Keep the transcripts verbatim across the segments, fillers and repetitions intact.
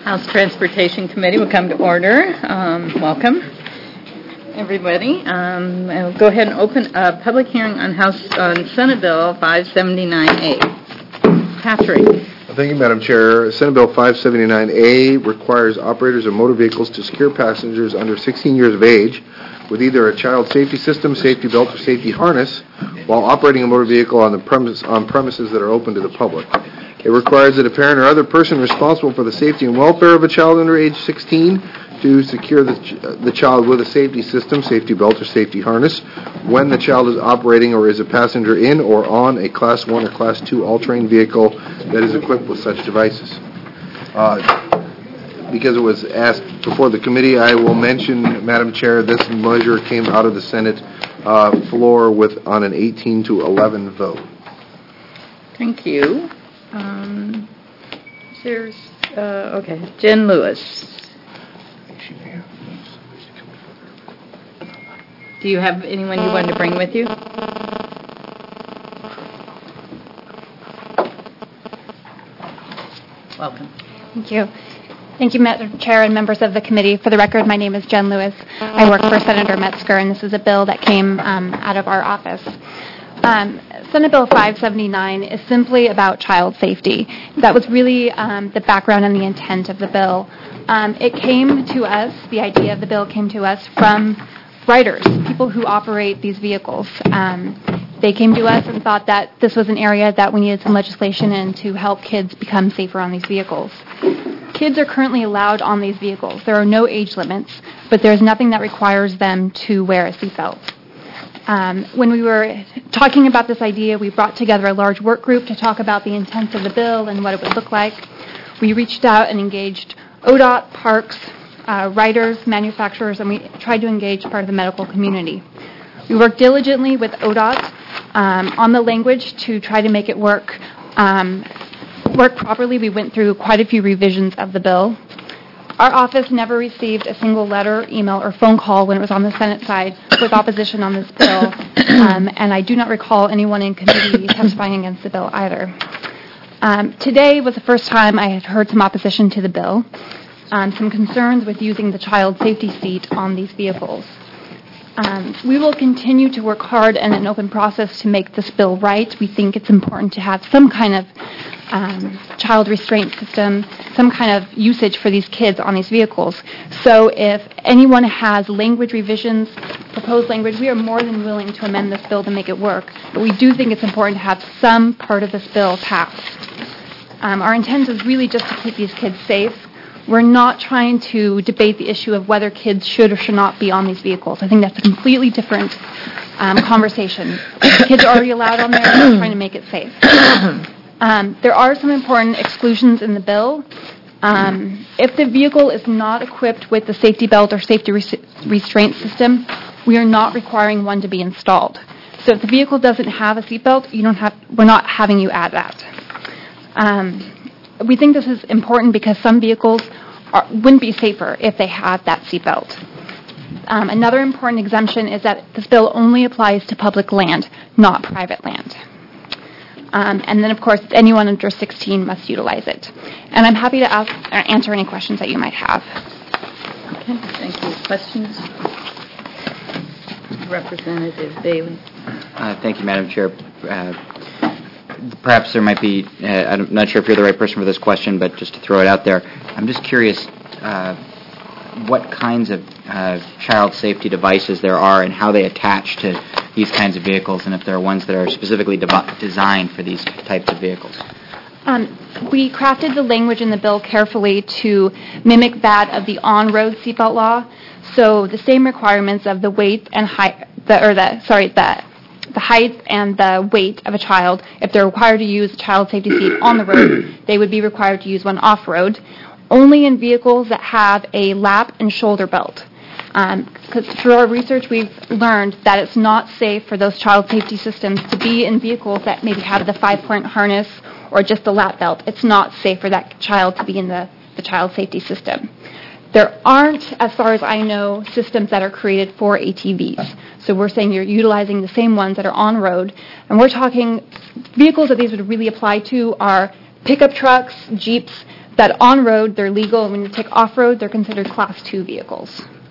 House Transportation Committee will come to order. Um, welcome, everybody. Um, I'll go ahead and open a public hearing on House on Senate Bill five seventy-nine A. Patrick. Thank you, Madam Chair. Senate Bill five seventy-nine A requires operators of motor vehicles to secure passengers under sixteen years of age with either a child safety system, safety belt, or safety harness while operating a motor vehicle on the premise on premises that are open to the public. It requires that a parent or other person responsible for the safety and welfare of a child under age sixteen to secure the, ch- the child with a safety system, safety belt, or safety harness when the child is operating or is a passenger in or on a Class one or Class two all-terrain vehicle that is equipped with such devices. Uh, because it was asked before the committee, I will mention, Madam Chair, this measure came out of the Senate uh, floor with on an eighteen to eleven vote. Thank you. Um, there's, uh, okay, Jen Lewis. Do you have anyone you wanted to bring with you? Welcome. Thank you. Thank you, Madam Chair and members of the committee. For the record, my name is Jen Lewis. I work for Senator Metzger, and this is a bill that came um, out of our office. Um, Senate Bill five seventy-nine is simply about child safety. That was really um, the background and the intent of the bill. Um, it came to us, the idea of the bill came to us from riders, people who operate these vehicles. Um, they came to us and thought that this was an area that we needed some legislation in to help kids become safer on these vehicles. Kids are currently allowed on these vehicles. There are no age limits, but there's nothing that requires them to wear a seatbelt. Um, when we were talking about this idea, we brought together a large work group to talk about the intent of the bill and what it would look like. We reached out and engaged O D O T, parks, uh, riders, manufacturers, and we tried to engage part of the medical community. We worked diligently with O D O T um, on the language to try to make it work um, work properly. We went through quite a few revisions of the bill. Our office never received a single letter, email, or phone call when it was on the Senate side with opposition on this bill, um, and I do not recall anyone in committee testifying against the bill either. Um, today was the first time I had heard some opposition to the bill, um, some concerns with using the child safety seat on these vehicles. Um, we will continue to work hard in an open process to make this bill right. We think it's important to have some kind of um, child restraint system, some kind of usage for these kids on these vehicles. So if anyone has language revisions, proposed language, we are more than willing to amend this bill to make it work. But we do think it's important to have some part of this bill passed. Um, our intent is really just to keep these kids safe. We're not trying to debate the issue of whether kids should or should not be on these vehicles. I think that's a completely different um, conversation. Kids are already allowed on there, and we're trying to make it safe. Um, there are some important exclusions in the bill. Um, if the vehicle is not equipped with the safety belt or safety res- restraint system, we are not requiring one to be installed. So if the vehicle doesn't have a seatbelt, you don't have. We're not having you add that. Um, We think this is important because some vehicles are, wouldn't be safer if they had that seatbelt. Um, another important exemption is that this bill only applies to public land, not private land. Um, and then, of course, anyone under sixteen must utilize it. And I'm happy to ask, or answer any questions that you might have. Okay, thank you. Questions? Representative Bailey. Uh, thank you, Madam Chair. Uh, Perhaps there might be, uh, I'm not sure if you're the right person for this question, but just to throw it out there, I'm just curious uh, what kinds of uh, child safety devices there are and how they attach to these kinds of vehicles, and if there are ones that are specifically de- designed for these types of vehicles. Um, we crafted the language in the bill carefully to mimic that of the on-road seatbelt law. So the same requirements of the weight and height, the, or the, sorry, the the height and the weight of a child. If they're required to use a child safety seat on the road, they would be required to use one off-road, only in vehicles that have a lap and shoulder belt. Because um, through our research, we've learned that it's not safe for those child safety systems to be in vehicles that maybe have the five-point harness or just the lap belt. It's not safe for that child to be in the, the child safety system. There aren't, as far as I know, systems that are created for A T Vs. So we're saying you're utilizing the same ones that are on road. And we're talking, vehicles that these would really apply to are pickup trucks, Jeeps, that on-road, they're legal, and when you take off-road, they're considered Class two vehicles.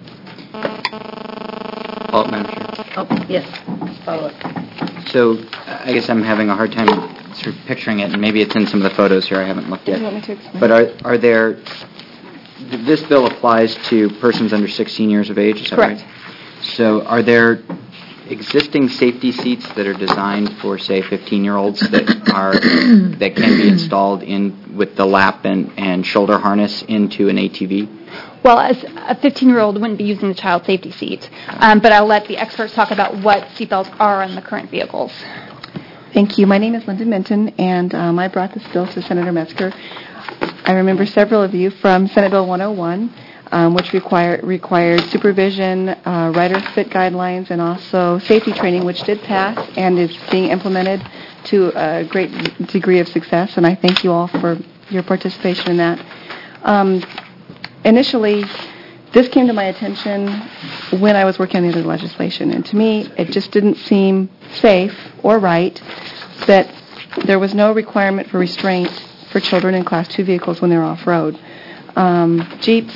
Follow-up, Madam Chair. Oh, yes, follow up. So I guess I'm having a hard time sort of picturing it, and maybe it's in some of the photos here. I haven't looked yet. You want me to explain? But are are there? This bill applies to persons under sixteen years of age. Is that Correct. right? So are there existing safety seats that are designed for, say, fifteen-year-olds that are that can be installed in with the lap and, and shoulder harness into an A T V? Well, as a fifteen-year-old wouldn't be using the child safety seat, um, but I'll let the experts talk about what seatbelts are on the current vehicles. Thank you. My name is Linda Minton, and um, I brought this bill to Senator Metzger. I remember several of you from Senate Bill one oh one, um, which require, required supervision, uh, rider fit guidelines, and also safety training, which did pass and is being implemented to a great degree of success, and I thank you all for your participation in that. Um, initially, this came to my attention when I was working on the other legislation, and to me, it just didn't seem safe or right that there was no requirement for restraint for children in Class two vehicles when they're off-road. Um, Jeeps,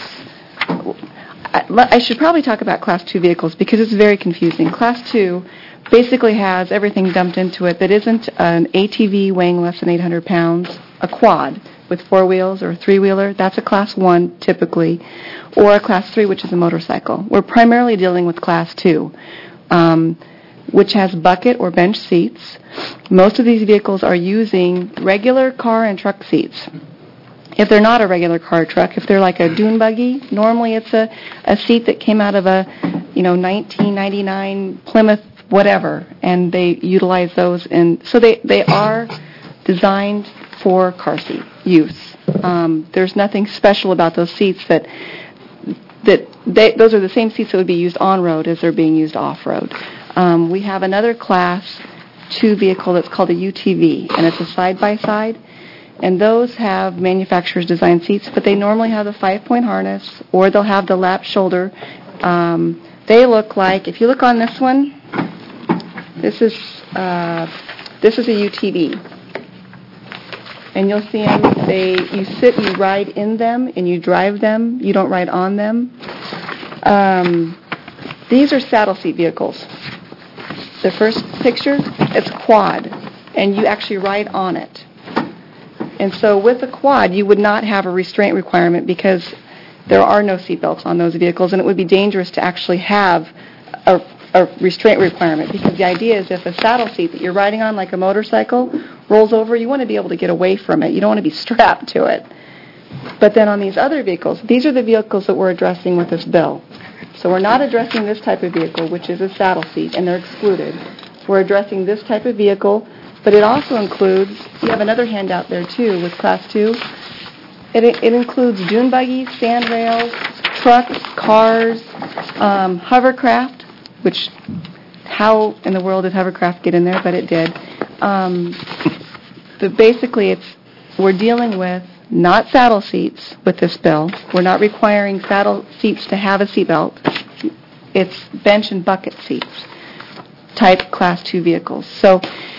I, I should probably talk about Class two vehicles because it's very confusing. Class two basically has everything dumped into it that isn't an A T V weighing less than eight hundred pounds, a quad with four wheels or a three-wheeler, that's a Class one typically, or a Class three, which is a motorcycle. We're primarily dealing with Class two. Um, which has bucket or bench seats. Most of these vehicles are using regular car and truck seats. If they're not a regular car or truck, if they're like a dune buggy, normally it's a, a seat that came out of a, you know, nineteen ninety-nine Plymouth whatever, and they utilize those. And so they, they are designed for car seat use. Um, there's nothing special about those seats that that they, those are the same seats that would be used on-road as they're being used off-road. Um, we have another Class two vehicle that's called a U T V, and it's a side-by-side. And those have manufacturers' design seats, but they normally have the five-point harness, or they'll have the lap shoulder. Um, they look like, if you look on this one, this is uh, this is a U T V. And you'll see them, they, you sit, you ride in them, and you drive them. You don't ride on them. Um, these are saddle seat vehicles. The first picture, it's quad, and you actually ride on it. And so with the quad, you would not have a restraint requirement because there are no seatbelts on those vehicles, and it would be dangerous to actually have a, a restraint requirement because the idea is if a saddle seat that you're riding on like a motorcycle rolls over, you want to be able to get away from it. You don't want to be strapped to it. But then on these other vehicles, these are the vehicles that we're addressing with this bill. So we're not addressing this type of vehicle, which is a saddle seat, and they're excluded. We're addressing this type of vehicle, but it also includes, you have another handout there too with Class two. It, it includes dune buggies, sand rails, trucks, cars, um, hovercraft, which how in the world did hovercraft get in there, but it did. Um, but basically, it's we're dealing with not saddle seats with this bill. We're not requiring saddle seats to have a seatbelt. It's bench and bucket seats, type Class two vehicles. So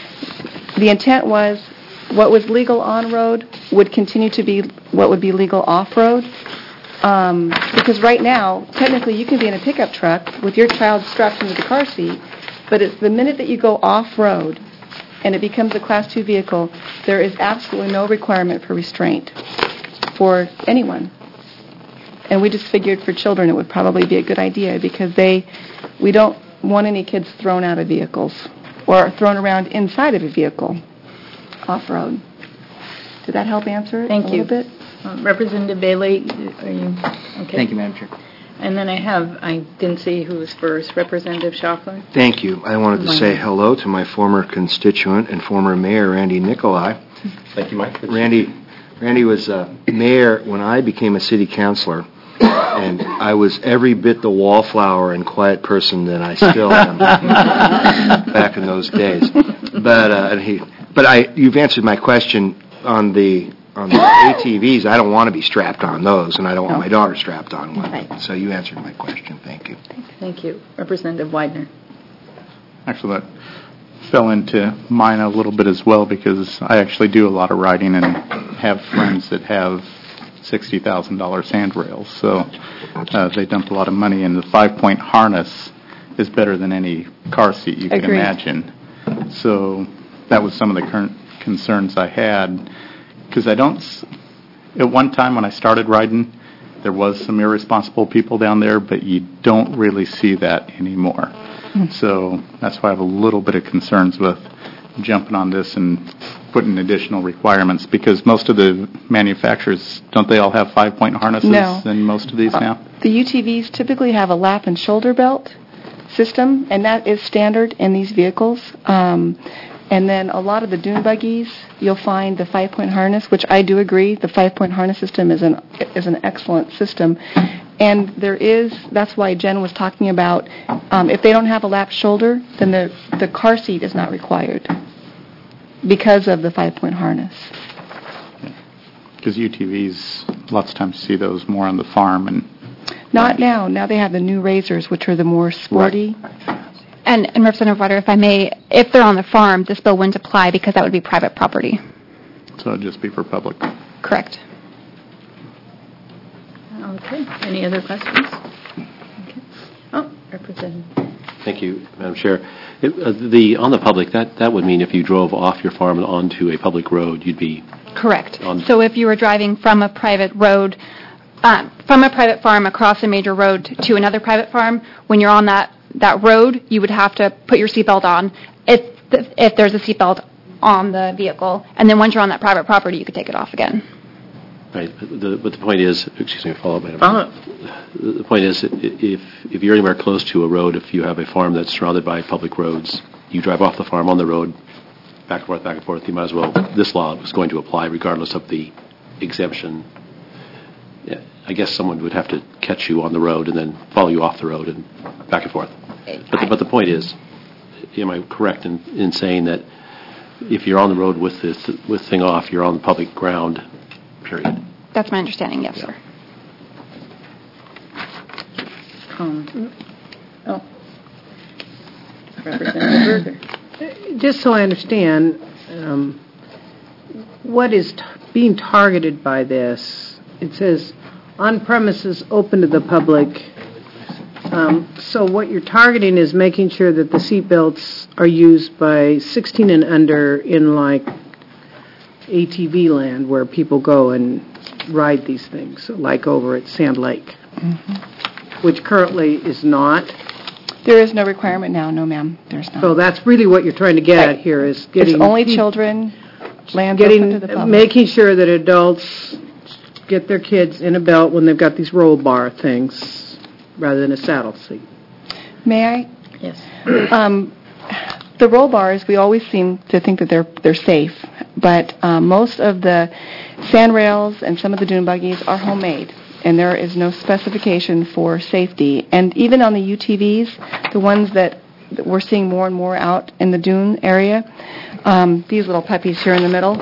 the intent was what was legal on-road would continue to be what would be legal off-road. Um, because right now, technically, you can be in a pickup truck with your child strapped into the car seat, but it's the minute that you go off-road and it becomes a Class two vehicle, there is absolutely no requirement for restraint for anyone. And we just figured for children it would probably be a good idea because they, we don't want any kids thrown out of vehicles or thrown around inside of a vehicle off-road. Did that help answer it Thank a you. little bit? Uh, Representative Bailey, are you okay? Thank you, Madam Chair. And then I have, I didn't see who was first, Representative Schaffler. Thank you. I wanted to say hello to my former constituent and former mayor, Randy Nicolai. Thank you, Mike. Randy, Randy was uh, mayor when I became a city councilor, and I was every bit the wallflower and quiet person that I still am back in those days. But uh, and he, but I, you've answered my question on the on the A T Vs. I don't want to be strapped on those, and I don't want my daughter strapped on one. Right. So you answered my question. Thank you. Thank you. Representative Widener. Actually, that fell into mine a little bit as well because I actually do a lot of riding and have friends that have sixty thousand dollars handrails. So uh, they dump a lot of money, and the five-point harness is better than any car seat you can Agreed. imagine. So that was some of the current concerns I had, because I don't, s- at one time when I started riding, there was some irresponsible people down there, but you don't really see that anymore. So that's why I have a little bit of concerns with jumping on this and putting additional requirements, because most of the manufacturers, don't they all have five-point harnesses No. in most of these now? The U T Vs typically have a lap and shoulder belt system, and that is standard in these vehicles. Um, and then a lot of the dune buggies, you'll find the five-point harness, which I do agree, the five-point harness system is an is an excellent system. And there is, that's why Jen was talking about, um, if they don't have a lap shoulder, then the, the car seat is not required because of the five-point harness. Because U T Vs, lots of times you see those more on the farm, and Not now. Now they have the new Razors, which are the more sporty. And, and Representative Wyder, if I may, if they're on the farm, this bill wouldn't apply because that would be private property. so it'd just be for public. Correct. Okay, any other questions? Okay. Oh, Representative. Thank you, Madam Chair. It, uh, the on the public, that, that would mean if you drove off your farm and onto a public road, you'd be Correct. On- So if you were driving from a private road, um, from a private farm across a major road to another private farm, when you're on that, that road, you would have to put your seatbelt on if the, if there's a seatbelt on the vehicle. And then once you're on that private property, you could take it off again. right. But the, but the point is, excuse me, follow up, Madam. Follow-up. The the point is, i- if if you're anywhere close to a road, if you have a farm that's surrounded by public roads, you drive off the farm on the road, back and forth, back and forth. You might as well. This law is going to apply regardless of the exemption. Yeah, I guess someone would have to catch you on the road and then follow you off the road and back and forth. But the, but the point is, am I correct in, in saying that if you're on the road with this with thing off, you're on the public ground, period? That's my understanding, yes, sir. Um, oh. Representative Berger. Just so I understand, um, what is t- being targeted by this? It says on premises open to the public. Um, so what you're targeting is making sure that the seatbelts are used by sixteen and under in like A T V land where people go and ride these things, like over at Sand Lake, mm-hmm. which currently is not. There is no requirement now, no ma'am, there's not. So that's really what you're trying to get Right. at here is getting... It's only peop- children, lands Getting, open to the public. making sure that adults get their kids in a belt when they've got these roll bar things rather than a saddle seat. May I? Yes. Um, the roll bars, we always seem to think that they're they're safe, but um, most of the sand rails and some of the dune buggies are homemade, and there is no specification for safety. And even on the U T Vs, the ones that, that we're seeing more and more out in the dune area, um, these little puppies here in the middle,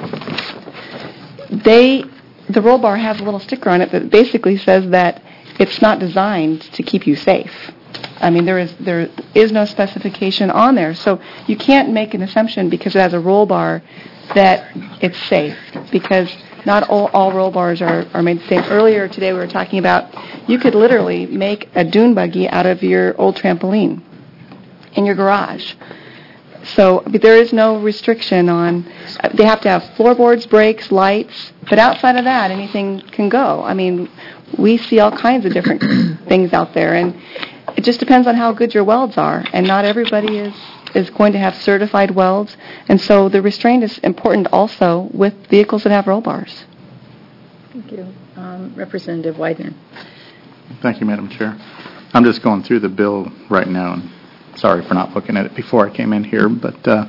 they the roll bar has a little sticker on it that basically says that it's not designed to keep you safe. I mean, there is there is no specification on there, so you can't make an assumption because it has a roll bar that it's safe, because not all, all roll bars are, are made the same. Earlier today we were talking about you could literally make a dune buggy out of your old trampoline in your garage. So but there is no restriction on, uh, they have to have floorboards, brakes, lights, but outside of that, anything can go. I mean, we see all kinds of different things out there, and it just depends on how good your welds are, and not everybody is, is going to have certified welds, and so the restraint is important also with vehicles that have roll bars. Thank you. Um, Representative Widener. Thank you, Madam Chair. I'm just going through the bill right now, and sorry for not looking at it before I came in here, but uh,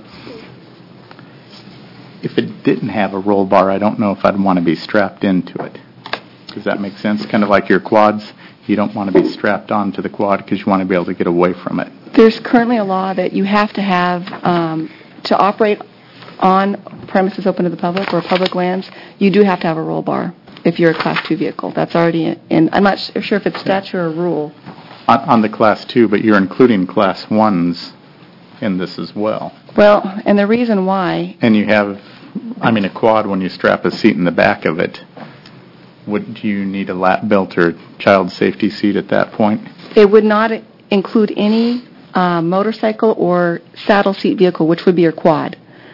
if it didn't have a roll bar, I don't know if I'd want to be strapped into it. Does that make sense? Kind of like your quads. You don't want to be strapped onto the quad because you want to be able to get away from it. There's currently a law that you have to have, um, to operate on premises open to the public or public lands, you do have to have a roll bar if you're a Class two vehicle. That's already in, in I'm not sure if it's statute or rule. On, on the Class two, but you're including Class ones in this as well. Well, and the reason why, And you have, I mean, a quad, when you strap a seat in the back of it, would you need a lap belt or child safety seat at that point? it would not include any uh, motorcycle or saddle seat vehicle, which would be your quad.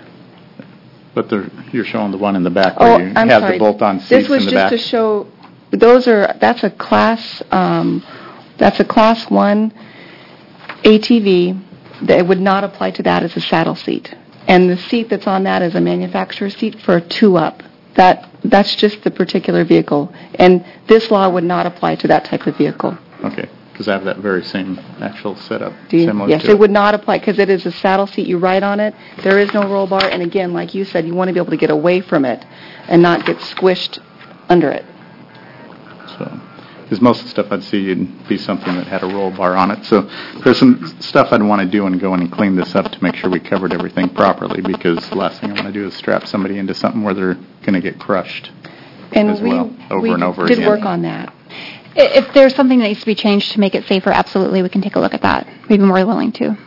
But the, you're showing the one in the back Oh, where you I'm have sorry. the bolt-on seats This was in the just back. to show, those are, that's a class, um, that's a class one A T V. That would not apply to that as a saddle seat. And the seat that's on that is a manufacturer seat for a two-up. That, that's just the particular vehicle. And this law would not apply to that type of vehicle. Okay, because I have that very same actual setup, Do you- similar Yes, to it would not apply because it is a saddle seat. You ride on it. There is no roll bar. And again, like you said, you want to be able to get away from it and not get squished under it. So, because most of the stuff I'd see would be something that had a roll bar on it. So there's some stuff I'd want to do and go in and clean this up to make sure we covered everything properly, because the last thing I want to do is strap somebody into something where they're going to get crushed And as we, well, over we and over did again. work on that. I- If there's something that needs to be changed to make it safer, absolutely, we can take a look at that. We'd be more than willing to.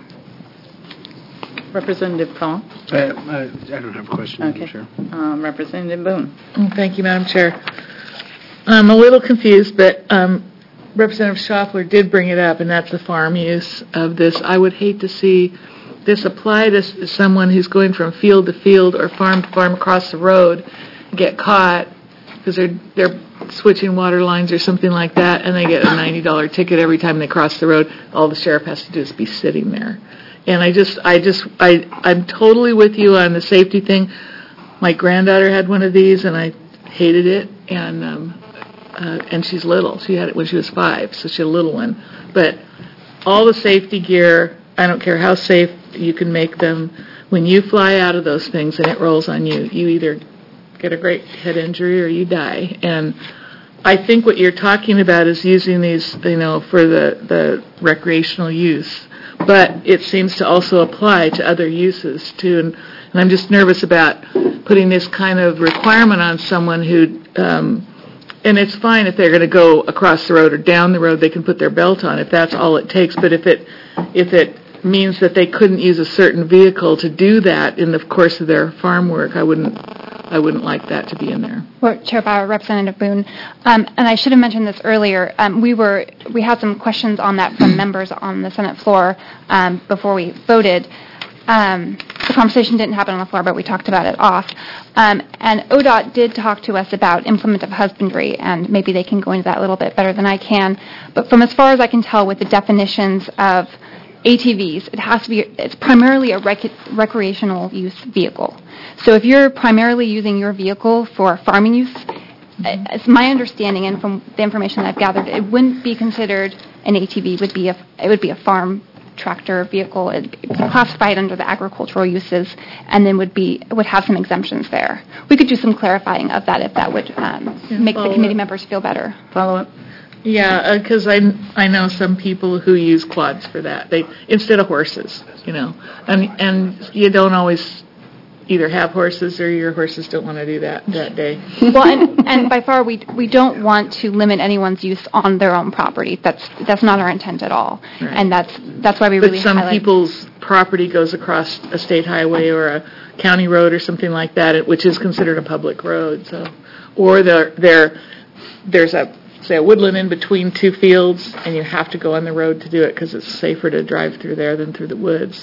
Representative Paul. Uh, I I don't have a question, Madam Okay. Chair. Um, Representative Boone. Mm, Thank you, Madam Chair. I'm a little confused, but um, Representative Schaffler did bring it up, and that's the farm use of this. I would hate to see this apply to s- someone who's going from field to field or farm to farm across the road, get caught because they're they're switching water lines or something like that, and they get a ninety dollars ticket every time they cross the road. All the sheriff has to do is be sitting there. And I just, I just, I, I'm totally with you on the safety thing. My granddaughter had one of these, and I hated it. And um, uh, and she's little. She had it when she was five, so she had a little one. But all the safety gear, I don't care how safe you can make them. When you fly out of those things and it rolls on you, you either get a great head injury or you die. And I think what you're talking about is using these, you know, for the, the recreational use. But it seems to also apply to other uses, too. And, and I'm just nervous about putting this kind of requirement on someone who, um, and it's fine if they're going to go across the road or down the road, they can put their belt on if that's all it takes. But if it, if it means that they couldn't use a certain vehicle to do that in the course of their farm work, I wouldn't, I wouldn't like that to be in there. Well, Chair Bauer, Representative Boone, um, and I should have mentioned this earlier. Um, we were we had some questions on that from members on the Senate floor um, before we voted. Um, the conversation didn't happen on the floor, but we talked about it off. Um, and O D O T did talk to us about implement of husbandry, and maybe they can go into that a little bit better than I can. But from as far as I can tell with the definitions of A T Vs, it has to be, it's primarily a rec- recreational use vehicle. So if you're primarily using your vehicle for farming use, mm-hmm. it's my understanding, and from the information I've gathered, it wouldn't be considered an A T V. Would be a it would be a farm tractor vehicle. It'd be classified under the agricultural uses, and then would be would have some exemptions there. We could do some clarifying of that if that would um, Yeah, make the follow committee up. members feel better. Follow up. Yeah, because I, I know some people who use quads for that. They instead of horses, you know, and and you don't always either have horses or your horses don't want to do that that day. Well, and, and by far, we we don't want to limit anyone's use on their own property. That's that's not our intent at all, Right. and that's that's why we But really some highlight. people's property goes across a state highway or a county road or something like that, which is considered a public road. So, or there there there's a say a woodland in between two fields, and you have to go on the road to do it because it's safer to drive through there than through the woods.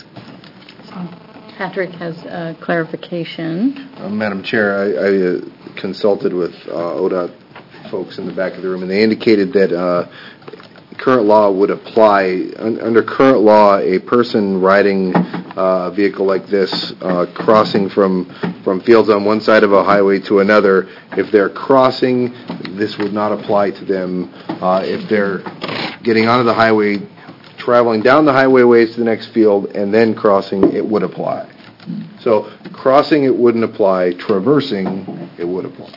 Patrick has uh, clarification. Uh, Madam Chair, I, I uh, consulted with uh, O D O T folks in the back of the room, and they indicated that uh, current law would apply. Un- under current law, a person riding uh, a vehicle like this, uh, crossing from, from fields on one side of a highway to another, if they're crossing, this would not apply to them. Uh, if they're getting onto the highway, traveling down the highway ways to the next field, and then crossing, it would apply. So crossing, it wouldn't apply. Traversing, it would apply.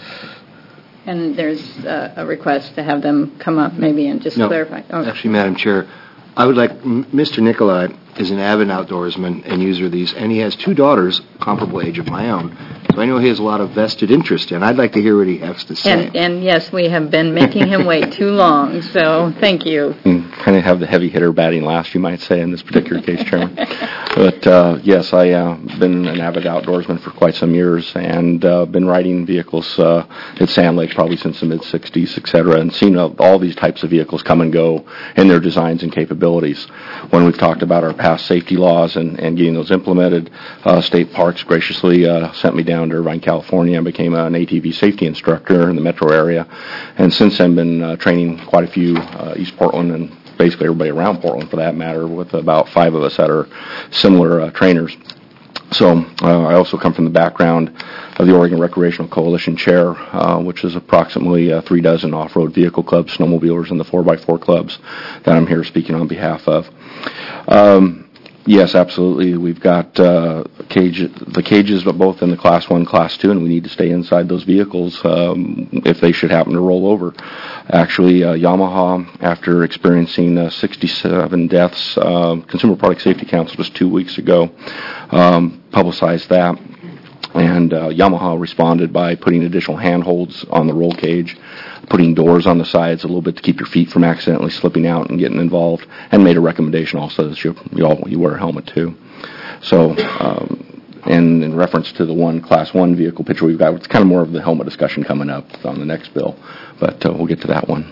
And there's uh, a request to have them come up maybe and just No, clarify. Oh. Actually, Madam Chair, I would like, M- Mister Nicolai is an avid outdoorsman and user of these, and he has two daughters, comparable age of my own. So I know he has a lot of vested interest in. I'd like to hear what he has to say. And, and yes, we have been making him wait too long, so thank you. Mm. kind of have the heavy hitter batting last, you might say, in this particular case, Chairman. But uh, yes, I've uh, been an avid outdoorsman for quite some years, and uh, been riding vehicles uh, at Sand Lake probably since the mid sixties, et cetera, and seen uh, all these types of vehicles come and go in their designs and capabilities. When we've talked about our past safety laws and, and getting those implemented, uh, State Parks graciously uh, sent me down to Irvine, California, and became an A T V safety instructor in the metro area, and since then been uh, training quite a few uh, East Portland and basically everybody around Portland for that matter, with about five of us that are similar uh, trainers. So uh, I also come from the background of the Oregon Recreational Coalition chair, uh, which is approximately uh, three dozen off-road vehicle clubs, snowmobilers, and the four by four clubs that I'm here speaking on behalf of. Um, Yes, absolutely. We've got uh, cage, the cages, but both in the Class one, Class two, and we need to stay inside those vehicles um, if they should happen to roll over. Actually, uh, Yamaha, after experiencing uh, sixty-seven deaths, uh, Consumer Product Safety Council just two weeks ago um, publicized that. And uh, Yamaha responded by putting additional handholds on the roll cage, putting doors on the sides a little bit to keep your feet from accidentally slipping out and getting involved, and made a recommendation also that you you, all, you wear a helmet too. So, um, and in reference to the one Class one vehicle picture we've got, it's kind of more of the helmet discussion coming up on the next bill, but uh, we'll get to that one.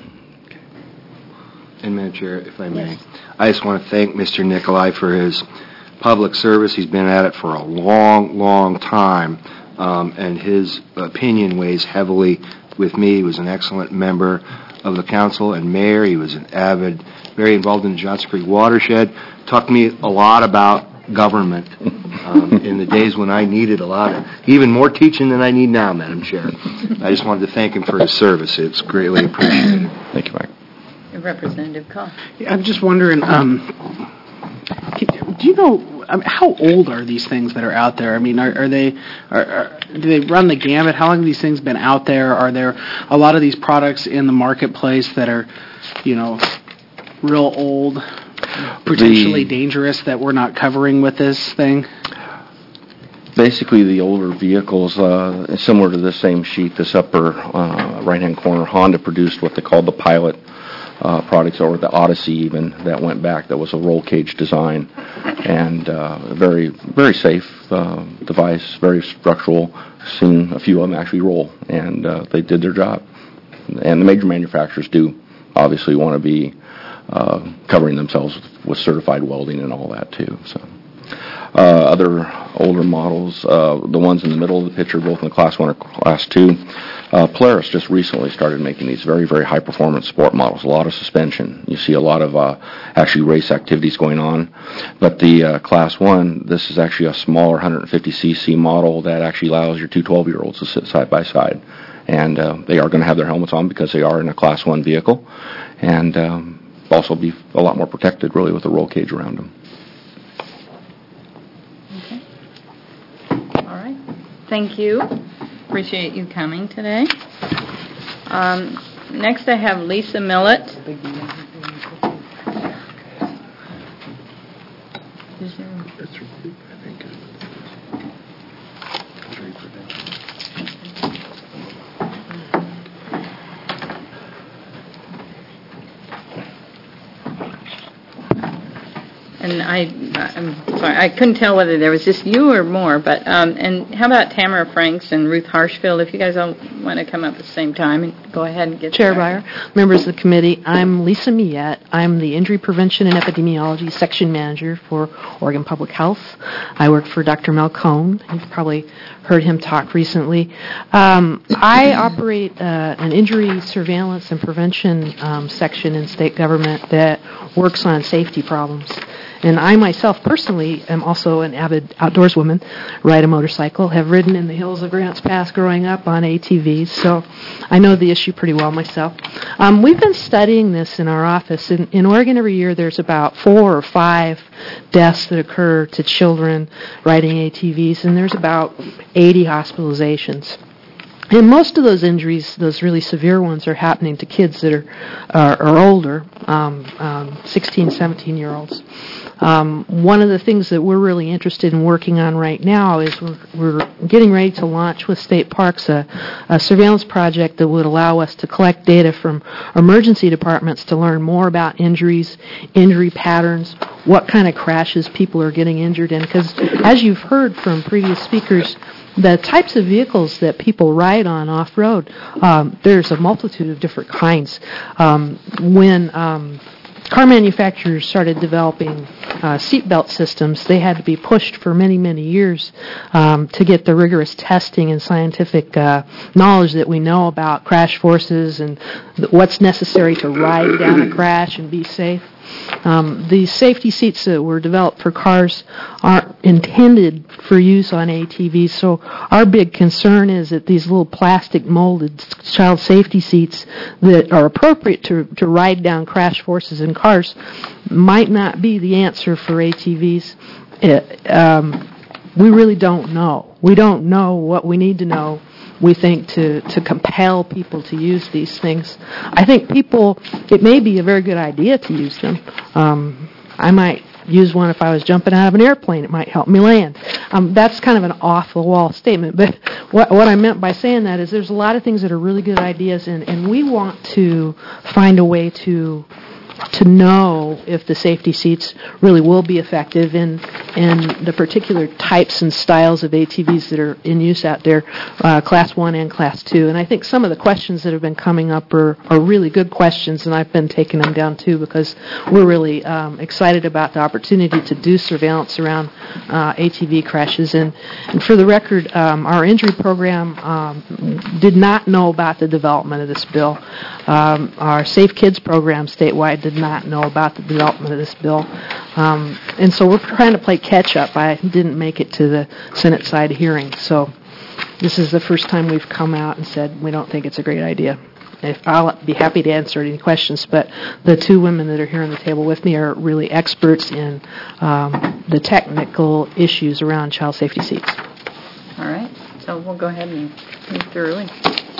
And Madam Chair, if I may, I just want to thank Mister Nicolai for his public service. He's been at it for a long, long time, um, and his opinion weighs heavily with me. He was an excellent member of the council and mayor. He was an avid, very involved in the Johnson Creek watershed. Taught me a lot about government um, in the days when I needed a lot of, even more teaching than I need now, Madam Chair. I just wanted to thank him for his service. It's greatly appreciated. Thank you, Mike. Representative Call. Yeah, I'm just wondering, um, do you know, I mean, how old are these things that are out there? I mean, are, are they, are, are, do they run the gamut? How long have these things been out there? Are there a lot of these products in the marketplace that are, you know, real old, potentially the, dangerous that we're not covering with this thing? Basically, the older vehicles, uh, similar to this same sheet, this upper uh, right-hand corner, Honda produced what they called the Pilot Uh, products, or the Odyssey even, that went back, that was a roll cage design, and uh, very, very safe uh, device, very structural. Seen a few of them actually roll, and uh, they did their job. And the major manufacturers do obviously want to be uh, covering themselves with, with certified welding and all that too. So, uh, other older models, uh, the ones in the middle of the picture, both in the Class one or Class two. Uh, Polaris just recently started making these very, very high-performance sport models, a lot of suspension. You see a lot of uh, actually race activities going on. But the uh, Class one, this is actually a smaller one hundred fifty c c model that actually allows your two twelve-year-olds to sit side by side. And uh, they are going to have their helmets on because they are in a Class one vehicle. And um, also be a lot more protected, really, with a roll cage around them. Okay. All right. Thank you. Appreciate you coming today. Um, next, I have Lisa Millett. And I, I'm sorry, I couldn't tell whether there was just you or more, but, um, and how about Tamara Franks and Ruth Harshfield, if you guys all want to come up at the same time and go ahead and get Chair started. Breyer, members of the committee, I'm Lisa Miette. I'm the Injury Prevention and Epidemiology Section Manager for Oregon Public Health. I work for Doctor Mel Cohn. You've probably heard him talk recently. Um, I operate uh, an injury surveillance and prevention um, section in state government that works on safety problems. And I myself personally am also an avid outdoors woman, ride a motorcycle, have ridden in the hills of Grants Pass growing up on A T Vs, so I know the issue pretty well myself. Um, we've been studying this in our office. In, in Oregon every year there's about four or five deaths that occur to children riding A T Vs, and there's about eighty hospitalizations. And most of those injuries, those really severe ones, are happening to kids that are are, are older, um, um, sixteen, seventeen-year-olds. Um, one of the things that we're really interested in working on right now is we're, we're getting ready to launch with State Parks a, a surveillance project that would allow us to collect data from emergency departments to learn more about injuries, injury patterns, what kind of crashes people are getting injured in. Because as you've heard from previous speakers, the types of vehicles that people ride on off-road, um, there's a multitude of different kinds. Um, when um, car manufacturers started developing uh, seatbelt systems, they had to be pushed for many, many years um, to get the rigorous testing and scientific uh, knowledge that we know about crash forces and th- what's necessary to ride down a crash and be safe. Um, these safety seats that were developed for cars aren't intended for use on A T Vs, so our big concern is that these little plastic molded child safety seats that are appropriate to, to ride down crash forces in cars might not be the answer for A T Vs. It, um, we really don't know. We don't know what we need to know, we think, to, to compel people to use these things. I think people, it may be a very good idea to use them. Um, I might use one if I was jumping out of an airplane. It might help me land. Um, that's kind of an off-the-wall statement, but what, what I meant by saying that is there's a lot of things that are really good ideas, and, and we want to find a way to to know if the safety seats really will be effective in in the particular types and styles of A T Vs that are in use out there, uh, Class one and Class two. And I think some of the questions that have been coming up are, are really good questions, and I've been taking them down too because we're really um, excited about the opportunity to do surveillance around uh, A T V crashes. And, and for the record, um, our injury program um, did not know about the development of this bill. Um, our Safe Kids program statewide did not know about the development of this bill. Um, and so we're trying to play catch-up. I didn't make it to the Senate side hearing. So this is the first time we've come out and said we don't think it's a great idea. If I'll be happy to answer any questions, but the two women that are here on the table with me are really experts in um, the technical issues around child safety seats. All right. So we'll go ahead and move through. And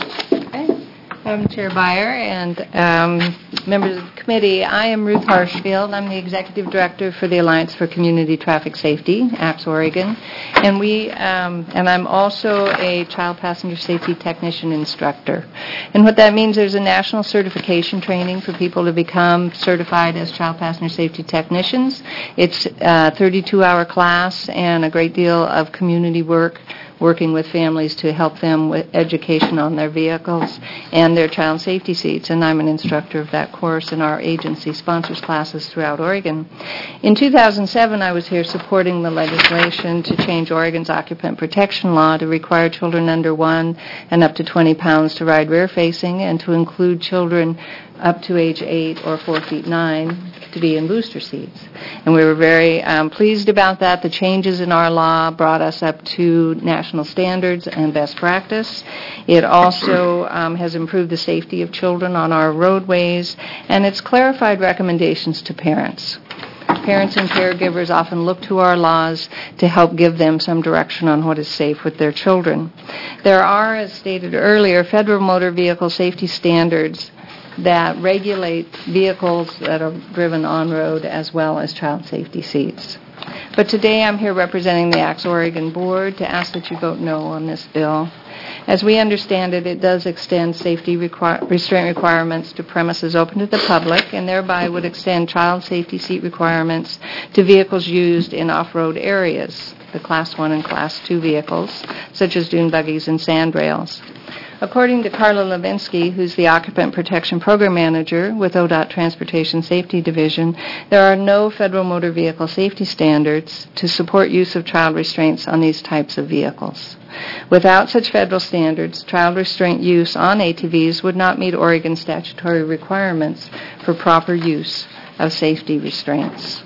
Okay. Um, Chair Beyer and um, members of the committee, I am Ruth Harshfield. I'm the Executive Director for the Alliance for Community Traffic Safety, A C T S Oregon, and we um, and I'm also a Child Passenger Safety Technician Instructor. And what that means, there's a national certification training for people to become certified as Child Passenger Safety Technicians. It's a thirty-two hour class and a great deal of community work, working with families to help them with education on their vehicles and their child safety seats. And I'm an instructor of that course, and our agency sponsors classes throughout Oregon. In two thousand seven, I was here supporting the legislation to change Oregon's occupant protection law to require children under one and up to twenty pounds to ride rear-facing, and to include children up to age eight or four feet nine to be in booster seats. And we were very um, pleased about that. The changes in our law brought us up to national standards and best practice. It also um, has improved the safety of children on our roadways, and it's clarified recommendations to parents. Parents and caregivers often look to our laws to help give them some direction on what is safe with their children. There are, as stated earlier, federal motor vehicle safety standards that regulate vehicles that are driven on-road as well as child safety seats. But today I'm here representing the A C T S Oregon Board to ask that you vote no on this bill. As we understand it, it does extend safety requir- restraint requirements to premises open to the public, and thereby would extend child safety seat requirements to vehicles used in off-road areas, the Class one and Class two vehicles, such as dune buggies and sandrails. According to Carla Levinsky, who's the Occupant Protection Program Manager with O D O T Transportation Safety Division, there are no federal motor vehicle safety standards to support use of child restraints on these types of vehicles. Without such federal standards, child restraint use on A T Vs would not meet Oregon statutory requirements for proper use of safety restraints.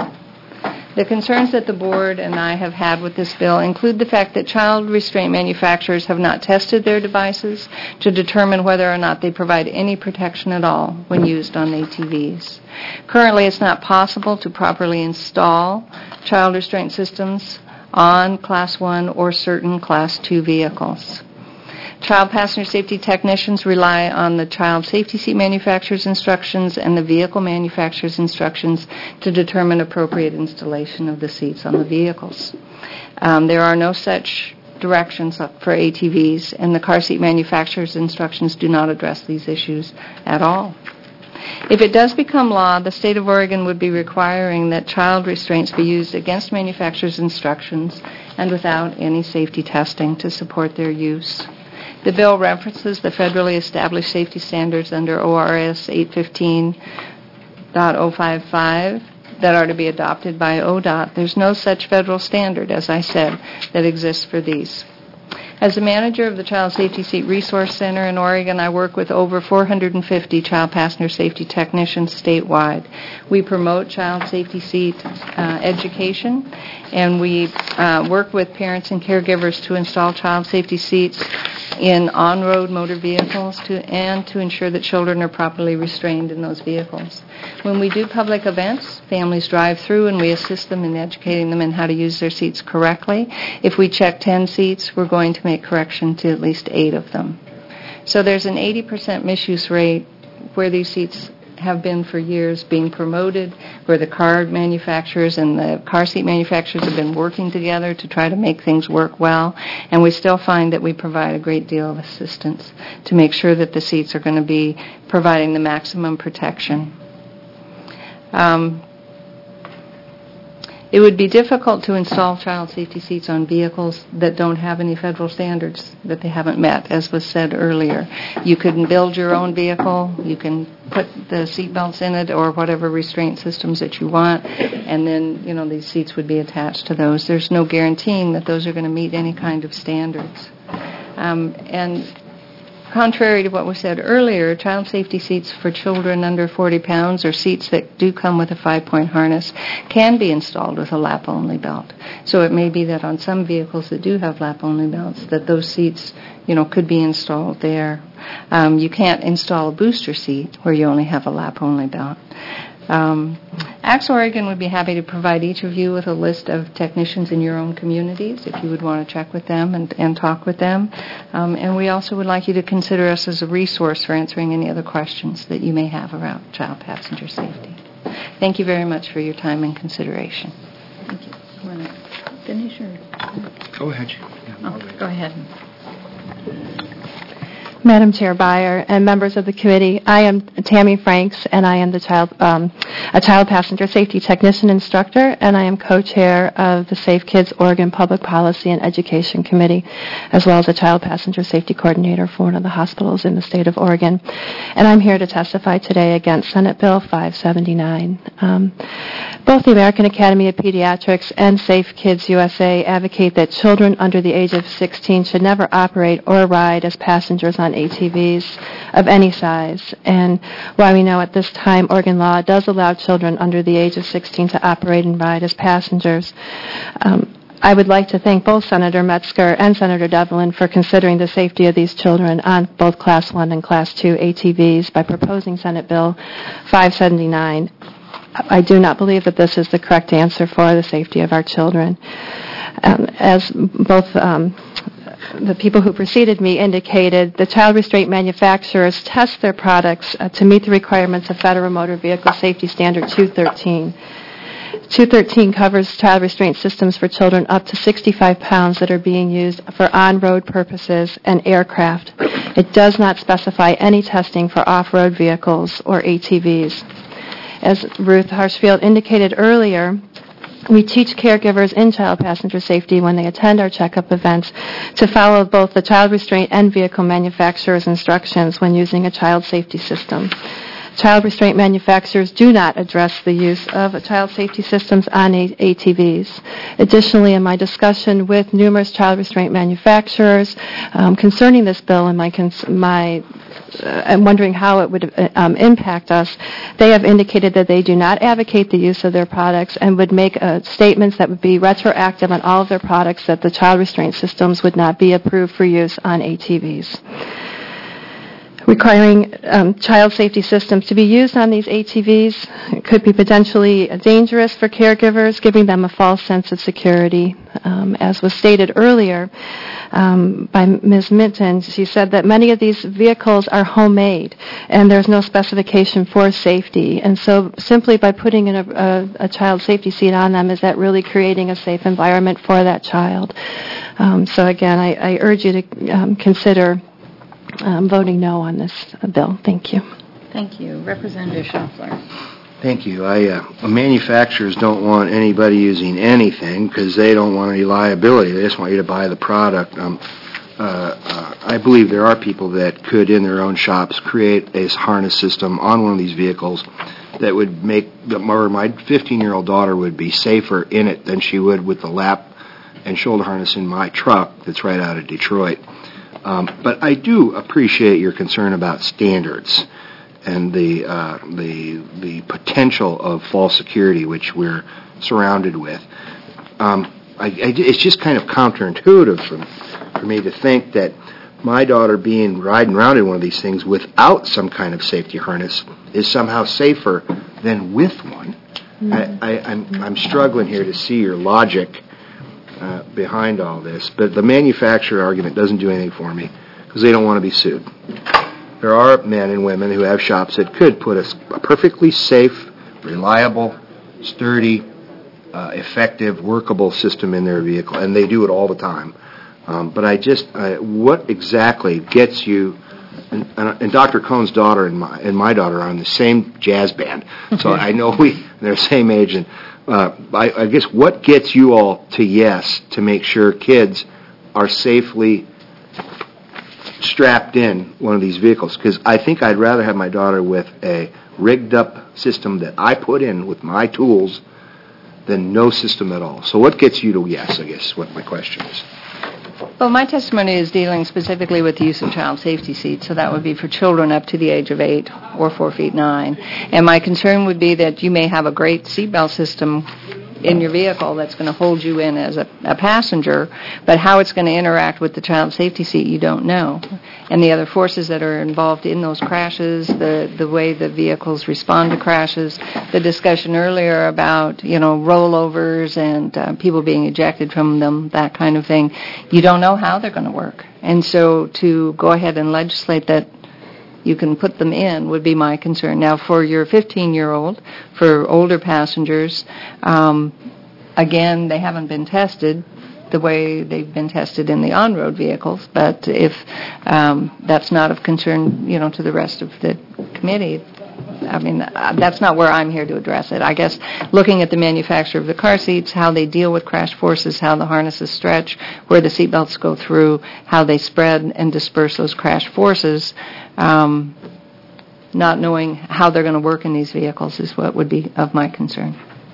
The concerns that the Board and I have had with this bill include the fact that child restraint manufacturers have not tested their devices to determine whether or not they provide any protection at all when used on A T Vs. Currently, it's not possible to properly install child restraint systems on Class one or certain Class two vehicles. Child passenger safety technicians rely on the child safety seat manufacturer's instructions and the vehicle manufacturer's instructions to determine appropriate installation of the seats on the vehicles. Um, there are no such directions for A T Vs, and the car seat manufacturer's instructions do not address these issues at all. If it does become law, the state of Oregon would be requiring that child restraints be used against manufacturer's instructions and without any safety testing to support their use. The bill references the federally established safety standards under O R S eight fifteen point oh five five that are to be adopted by O D O T. There's no such federal standard, as I said, that exists for these. As the manager of the Child Safety Seat Resource Center in Oregon, I work with over four hundred fifty child passenger safety technicians statewide. We promote child safety seat uh, education, and we uh, work with parents and caregivers to install child safety seats in on-road motor vehicles to, and to ensure that children are properly restrained in those vehicles. When we do public events, families drive through and we assist them in educating them in how to use their seats correctly. If we check ten seats, we're going to make correction to at least eight of them. So there's an eighty percent misuse rate where these seats have been for years being promoted, where the car manufacturers and the car seat manufacturers have been working together to try to make things work well, and we still find that we provide a great deal of assistance to make sure that the seats are going to be providing the maximum protection. Um, It would be difficult to install child safety seats on vehicles that don't have any federal standards that they haven't met, as was said earlier. You can build your own vehicle, you can put the seat belts in it or whatever restraint systems that you want, and then, you know, these seats would be attached to those. There's no guaranteeing that those are going to meet any kind of standards. Um, and contrary to what was said earlier, child safety seats for children under forty pounds or seats that do come with a five-point harness can be installed with a lap-only belt. So it may be that on some vehicles that do have lap-only belts, that those seats, you know, could be installed there. Um, you can't install a booster seat where you only have a lap-only belt. Um, ACTS Oregon would be happy to provide each of you with a list of technicians in your own communities if you would want to check with them and, and talk with them. Um, and we also would like you to consider us as a resource for answering any other questions that you may have around child passenger safety. Thank you very much for your time and consideration. Thank you. You want to finish or? Go ahead. Oh, go ahead. Madam Chair Beyer and members of the committee, I am Tammy Franks, and I am the child, um, a child passenger safety technician instructor, and I am co-chair of the Safe Kids Oregon Public Policy and Education Committee, as well as a child passenger safety coordinator for one of the hospitals in the state of Oregon. And I'm here to testify today against Senate Bill five seventy-nine. Um, both the American Academy of Pediatrics and Safe Kids U S A advocate that children under the age of sixteen should never operate or ride as passengers on A T Vs of any size. And while we know at this time Oregon law does allow children under the age of sixteen to operate and ride as passengers, um, I would like to thank both Senator Metzger and Senator Devlin for considering the safety of these children on both Class one and Class two A T Vs by proposing Senate Bill five seventy-nine. I do not believe that this is the correct answer for the safety of our children. Um, as both um, the people who preceded me indicated, the child restraint manufacturers test their products uh, to meet the requirements of Federal Motor Vehicle Safety Standard two thirteen. two thirteen covers child restraint systems for children up to sixty-five pounds that are being used for on-road purposes and aircraft. It does not specify any testing for off-road vehicles or A T Vs. As Ruth Harshfield indicated earlier, we teach caregivers in child passenger safety when they attend our checkup events to follow both the child restraint and vehicle manufacturer's instructions when using a child safety system. Child restraint manufacturers do not address the use of child safety systems on A T Vs. Additionally, in my discussion with numerous child restraint manufacturers um, concerning this bill and my cons- my uh, and wondering how it would uh, um, impact us, they have indicated that they do not advocate the use of their products and would make uh, statements that would be retroactive on all of their products that the child restraint systems would not be approved for use on A T Vs. requiring um, child safety systems to be used on these A T Vs. It could be potentially dangerous for caregivers, giving them a false sense of security. Um, as was stated earlier um, by Miz Minton, she said that many of these vehicles are homemade and there's no specification for safety. And so simply by putting in a, a, a child safety seat on them, is that really creating a safe environment for that child? Um, so again, I, I urge you to um, consider um, voting no on this uh, bill. Thank you. Thank you. Representative Schaffler. Thank you. I, uh, manufacturers don't want anybody using anything because they don't want any liability. They just want you to buy the product. Um, uh, uh, I believe there are people that could, in their own shops, create a harness system on one of these vehicles that would make the, my fifteen-year-old daughter would be safer in it than she would with the lap and shoulder harness in my truck that's right out of Detroit. Um, but I do appreciate your concern about standards and the uh, the the potential of false security, which we're surrounded with. Um, I, I, it's just kind of counterintuitive for, for me to think that my daughter being riding around in one of these things without some kind of safety harness is somehow safer than with one. Mm-hmm. I, I, I'm, I'm struggling here to see your logic uh, behind all this, but the manufacturer argument doesn't do anything for me because they don't want to be sued. There are men and women who have shops that could put a, a perfectly safe, reliable, sturdy, uh, effective, workable system in their vehicle, and they do it all the time. Um, but I just, I, what exactly gets you, and, and, and Doctor Cohn's daughter and my, and my daughter are in the same jazz band, so I know we, they're the same age, and uh, I, I guess what gets you all to yes to make sure kids are safely strapped in one of these vehicles? Because I think I'd rather have my daughter with a rigged up system that I put in with my tools than no system at all. So what gets you to yes, I guess, what my question is. Well, my testimony is dealing specifically with the use of child safety seats, so that would be for children up to the age of eight or four feet nine. And my concern would be that you may have a great seatbelt system in your vehicle that's going to hold you in as a, a passenger, but how it's going to interact with the child safety seat, you don't know. And the other forces that are involved in those crashes, the, the way the vehicles respond to crashes, the discussion earlier about, you know, rollovers and uh, people being ejected from them, that kind of thing, you don't know how they're going to work. And so to go ahead and legislate that you can put them in would be my concern. Now, for your fifteen-year-old, for older passengers, um, again, they haven't been tested the way they've been tested in the on-road vehicles, but if um, that's not of concern, you know, to the rest of the committee, I mean, that's not where I'm here to address it. I guess looking at the manufacturer of the car seats, how they deal with crash forces, how the harnesses stretch, where the seatbelts go through, how they spread and disperse those crash forces, um, not knowing how they're going to work in these vehicles is what would be of my concern.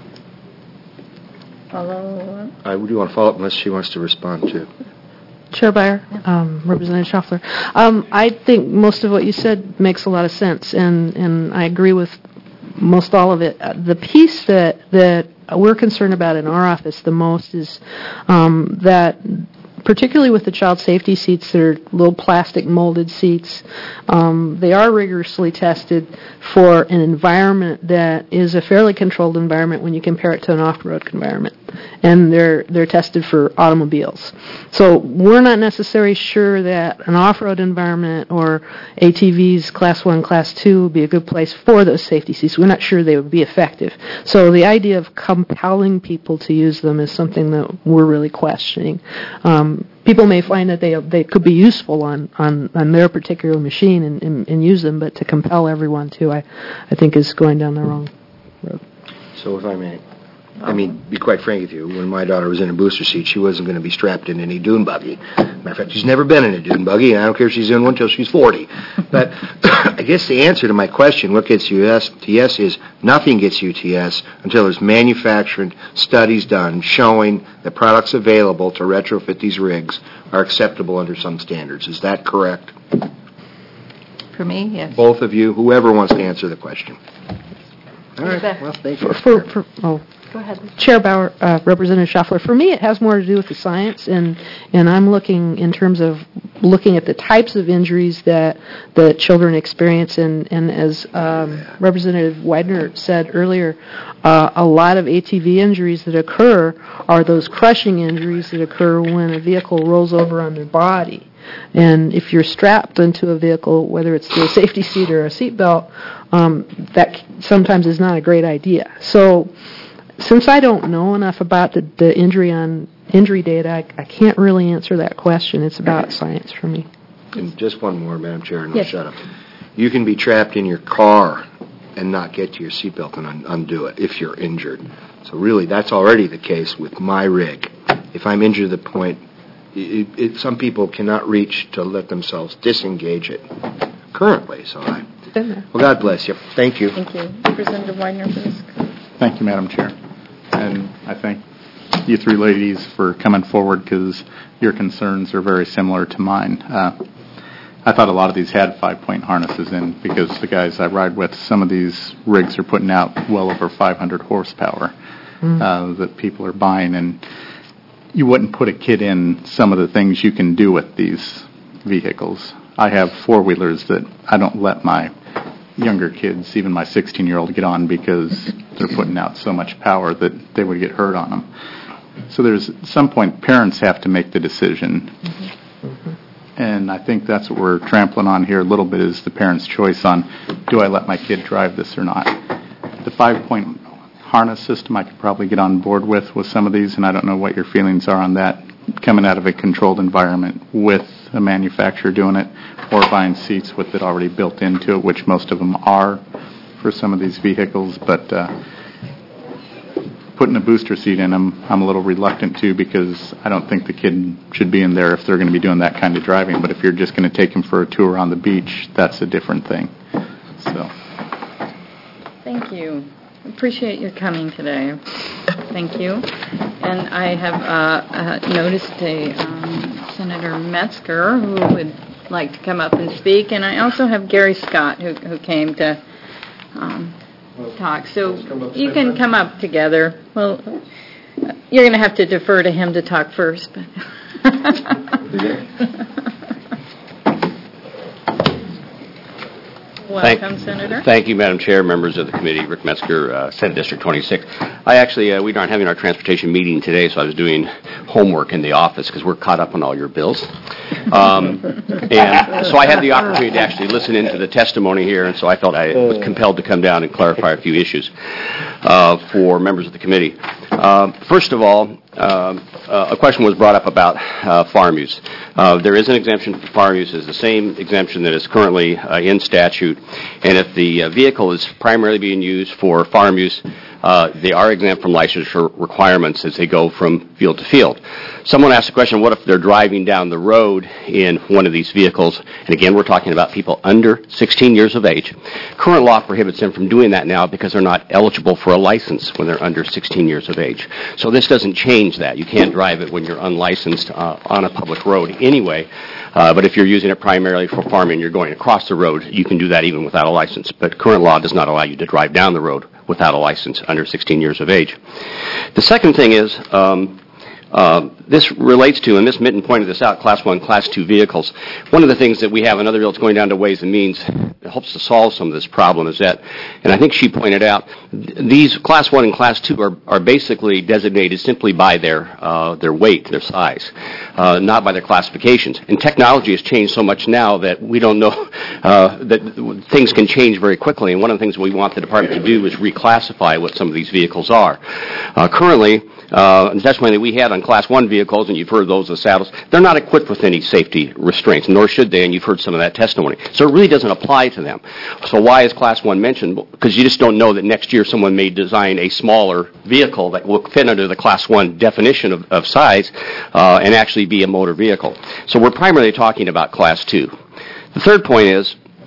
Follow up? I do want to follow up unless she wants to respond to. Chair Beyer, um, Representative Schaffler. Um, I think most of what you said makes a lot of sense, and, and I agree with most all of it. Uh, the piece that, that we're concerned about in our office the most is um, that, particularly with the child safety seats, that are little plastic molded seats, um, they are rigorously tested for an environment that is a fairly controlled environment when you compare it to an off-road environment. And they're they're tested for automobiles. So we're not necessarily sure that an off-road environment or A T Vs, Class one, Class two, would be a good place for those safety seats. We're not sure they would be effective. So the idea of compelling people to use them is something that we're really questioning. Um, people may find that they they could be useful on, on, on their particular machine and, and, and use them, but to compel everyone to, I, I think, is going down the wrong road. So if I may, I mean, be quite frank with you, when my daughter was in a booster seat, she wasn't going to be strapped in any dune buggy. Matter of fact, she's never been in a dune buggy, and I don't care if she's in one until she's forty. But I guess the answer to my question, what gets you yes, to yes, is nothing gets you to yes until there's manufacturing studies done showing that products available to retrofit these rigs are acceptable under some standards. Is that correct? For me, yes. Both of you, whoever wants to answer the question. All right. Well, thank you. For, for, oh. Go ahead. Chair Bauer, uh, Representative Schaffler, for me it has more to do with the science, and, and I'm looking in terms of looking at the types of injuries that the children experience, and, and as um, Representative Widener said earlier, uh, a lot of A T V injuries that occur are those crushing injuries that occur when a vehicle rolls over on their body. And if you're strapped into a vehicle, whether it's through a safety seat or a seat belt, um, that sometimes is not a great idea. So since I don't know enough about the, the injury on injury data, I, I can't really answer that question. It's about science for me. And just one more, Madam Chair, and Yes. I'll shut up. You can be trapped in your car and not get to your seatbelt and un- undo it if you're injured. So really, that's already the case with my rig. If I'm injured to the point, it, it, some people cannot reach to let themselves disengage it currently. So I, well, God bless you. Thank you. Thank you. Representative Widener, please. Thank you, Madam Chair. And I thank you three ladies for coming forward because your concerns are very similar to mine. Uh, I thought a lot of these had five-point harnesses in because the guys I ride with, some of these rigs are putting out well over five hundred horsepower mm. uh, that people are buying. And you wouldn't put a kid in some of the things you can do with these vehicles. I have four-wheelers that I don't let my younger kids, even my sixteen-year-old, get on because they're putting out so much power that they would get hurt on them. So there's, at some point, parents have to make the decision. Mm-hmm. Mm-hmm. And I think that's what we're trampling on here a little bit, is the parent's choice on, do I let my kid drive this or not? The five-point harness system I could probably get on board with with some of these, and I don't know what your feelings are on that, coming out of a controlled environment with a manufacturer doing it, or buying seats with it already built into it, which most of them are for some of these vehicles. But uh, putting a booster seat in them, I'm a little reluctant to, because I don't think the kid should be in there if they're going to be doing that kind of driving. But if you're just going to take them for a tour on the beach, that's a different thing. So, thank you. Appreciate your coming today. Thank you. And I have uh, uh, noticed a um, Senator Metzger who would like to come up and speak, and I also have Gary Scott who, who came to um, talk. So you can come up together. Well, you're going to have to defer to him to talk first. But Welcome, thank, Senator. Thank you, Madam Chair, members of the committee. Rick Metzger, uh, Senate District twenty-six. I actually, uh, we aren't having our transportation meeting today, so I was doing homework in the office because we're caught up on all your bills. Um, and so I had the opportunity to actually listen into the testimony here, and so I felt I was compelled to come down and clarify a few issues uh, for members of the committee. Uh, first of all, Uh, uh, a question was brought up about uh, farm use. Uh, there is an exemption for farm use. It's the same exemption that is currently uh, in statute. And if the uh, vehicle is primarily being used for farm use, uh, they are exempt from licensure requirements as they go from field to field. Someone asked the question, what if they're driving down the road in one of these vehicles? And again, we're talking about people under sixteen years of age. Current law prohibits them from doing that now because they're not eligible for a license when they're under sixteen years of age. So this doesn't change that. You can't drive it when you're unlicensed uh, on a public road anyway. Uh, but if you're using it primarily for farming, you're going across the road, you can do that even without a license. But current law does not allow you to drive down the road without a license under sixteen years of age. The second thing is, um, Uh, this relates to, and Miz Mitten pointed this out, Class one, Class two vehicles. One of the things that we have, another bill that's going down to Ways and Means, that hopes to solve some of this problem is that, and I think she pointed out, th- these Class one and Class two are, are basically designated simply by their uh, their weight, their size, uh, not by their classifications. And technology has changed so much now that we don't know uh, that things can change very quickly. And one of the things we want the department to do is reclassify what some of these vehicles are. Uh, currently, Uh, and the testimony that we had on Class one vehicles, and you've heard those as saddles, they're not equipped with any safety restraints, nor should they, and you've heard some of that testimony. So it really doesn't apply to them. So why is Class one mentioned? Because you just don't know that next year someone may design a smaller vehicle that will fit under the Class one definition of, of size uh, and actually be a motor vehicle. So we're primarily talking about Class two. The third point is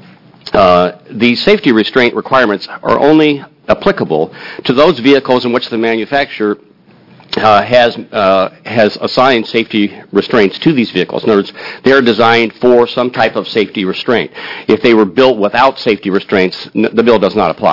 uh, the safety restraint requirements are only applicable to those vehicles in which the manufacturer Uh, has uh, has assigned safety restraints to these vehicles. In other words, they are designed for some type of safety restraint. If they were built without safety restraints, n- the bill does not apply.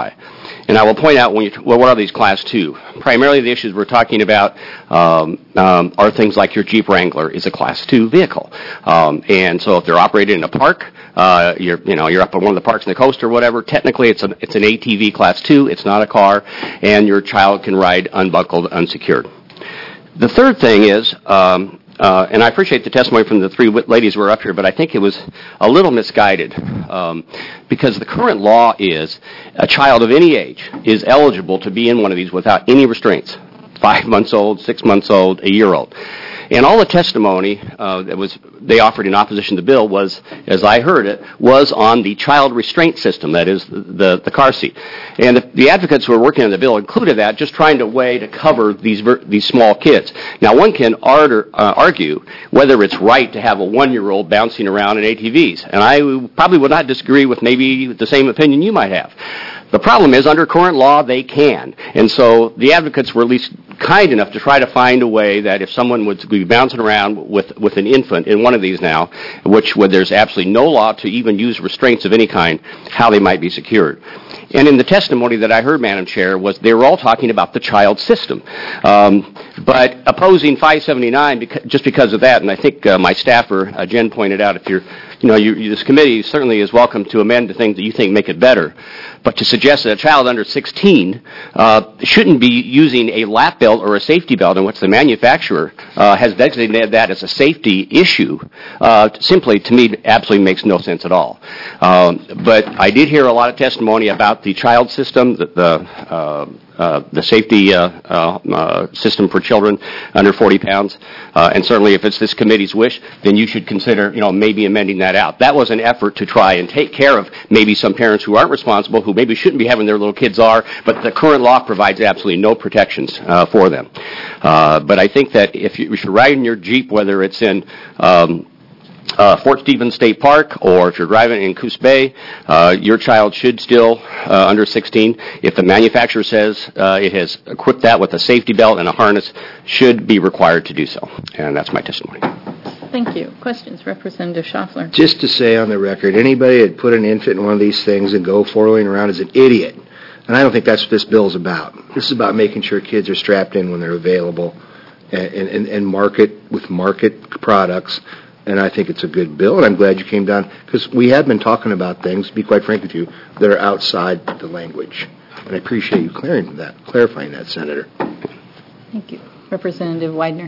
And I will point out, when you, well, what are these Class two? Primarily the issues we're talking about um, um, are things like your Jeep Wrangler is a Class two vehicle. Um, and so if they're operated in a park, uh, you're, you know, you're up at one of the parks in the coast or whatever, technically it's, a, it's an A T V Class two, it's not a car, and your child can ride unbuckled, unsecured. The third thing is, um, uh, and I appreciate the testimony from the three ladies who were up here, but I think it was a little misguided um, because the current law is a child of any age is eligible to be in one of these without any restraints. Five months old, six months old, a year old. And all the testimony uh, that was they offered in opposition to the bill was, as I heard it, was on the child restraint system, that is, the, the, the car seat. And the, the advocates who were working on the bill included that, just trying to way to cover these ver- these small kids. Now, one can arder, uh, argue whether it's right to have a one-year-old bouncing around in A T Vs. And I probably would not disagree with maybe the same opinion you might have. The problem is, under current law, they can. And so the advocates were at least kind enough to try to find a way that if someone would be bouncing around with, with an infant in one of these now, which where there's absolutely no law to even use restraints of any kind, how they might be secured. And in the testimony that I heard, Madam Chair, was they were all talking about the child system. Um, but opposing five seventy-nine because, just because of that, and I think uh, my staffer, uh, Jen, pointed out, if you're, you know, you, you, this committee certainly is welcome to amend the things that you think make it better. But to suggest that a child under sixteen uh, shouldn't be using a lap belt or a safety belt, in which the manufacturer uh, has designated that as a safety issue, uh, simply, to me, absolutely makes no sense at all. Um, but I did hear a lot of testimony about the child system, the, the uh, Uh, the safety uh, uh, uh, system for children under forty pounds, uh, and certainly if it's this committee's wish, then you should consider, you know, maybe amending that out. That was an effort to try and take care of maybe some parents who aren't responsible, who maybe shouldn't be having their little kids are, but the current law provides absolutely no protections uh, for them. Uh, but I think that if, you, if you're riding your Jeep, whether it's in um, Uh, Fort Stevens State Park, or if you're driving in Coos Bay, uh, your child should still, uh, under sixteen, if the manufacturer says uh, it has equipped that with a safety belt and a harness, should be required to do so. And that's my testimony. Thank you. Questions? Representative Schaffler. Just to say on the record, anybody that put an infant in one of these things and go four-wheeling around is an idiot. And I don't think that's what this bill is about. This is about making sure kids are strapped in when they're available and, and, and market with market products. And I think it's a good bill, and I'm glad you came down, because we have been talking about things, to be quite frank with you, that are outside the language. And I appreciate you clearing that, clarifying that, Senator. Thank you. Representative Widener.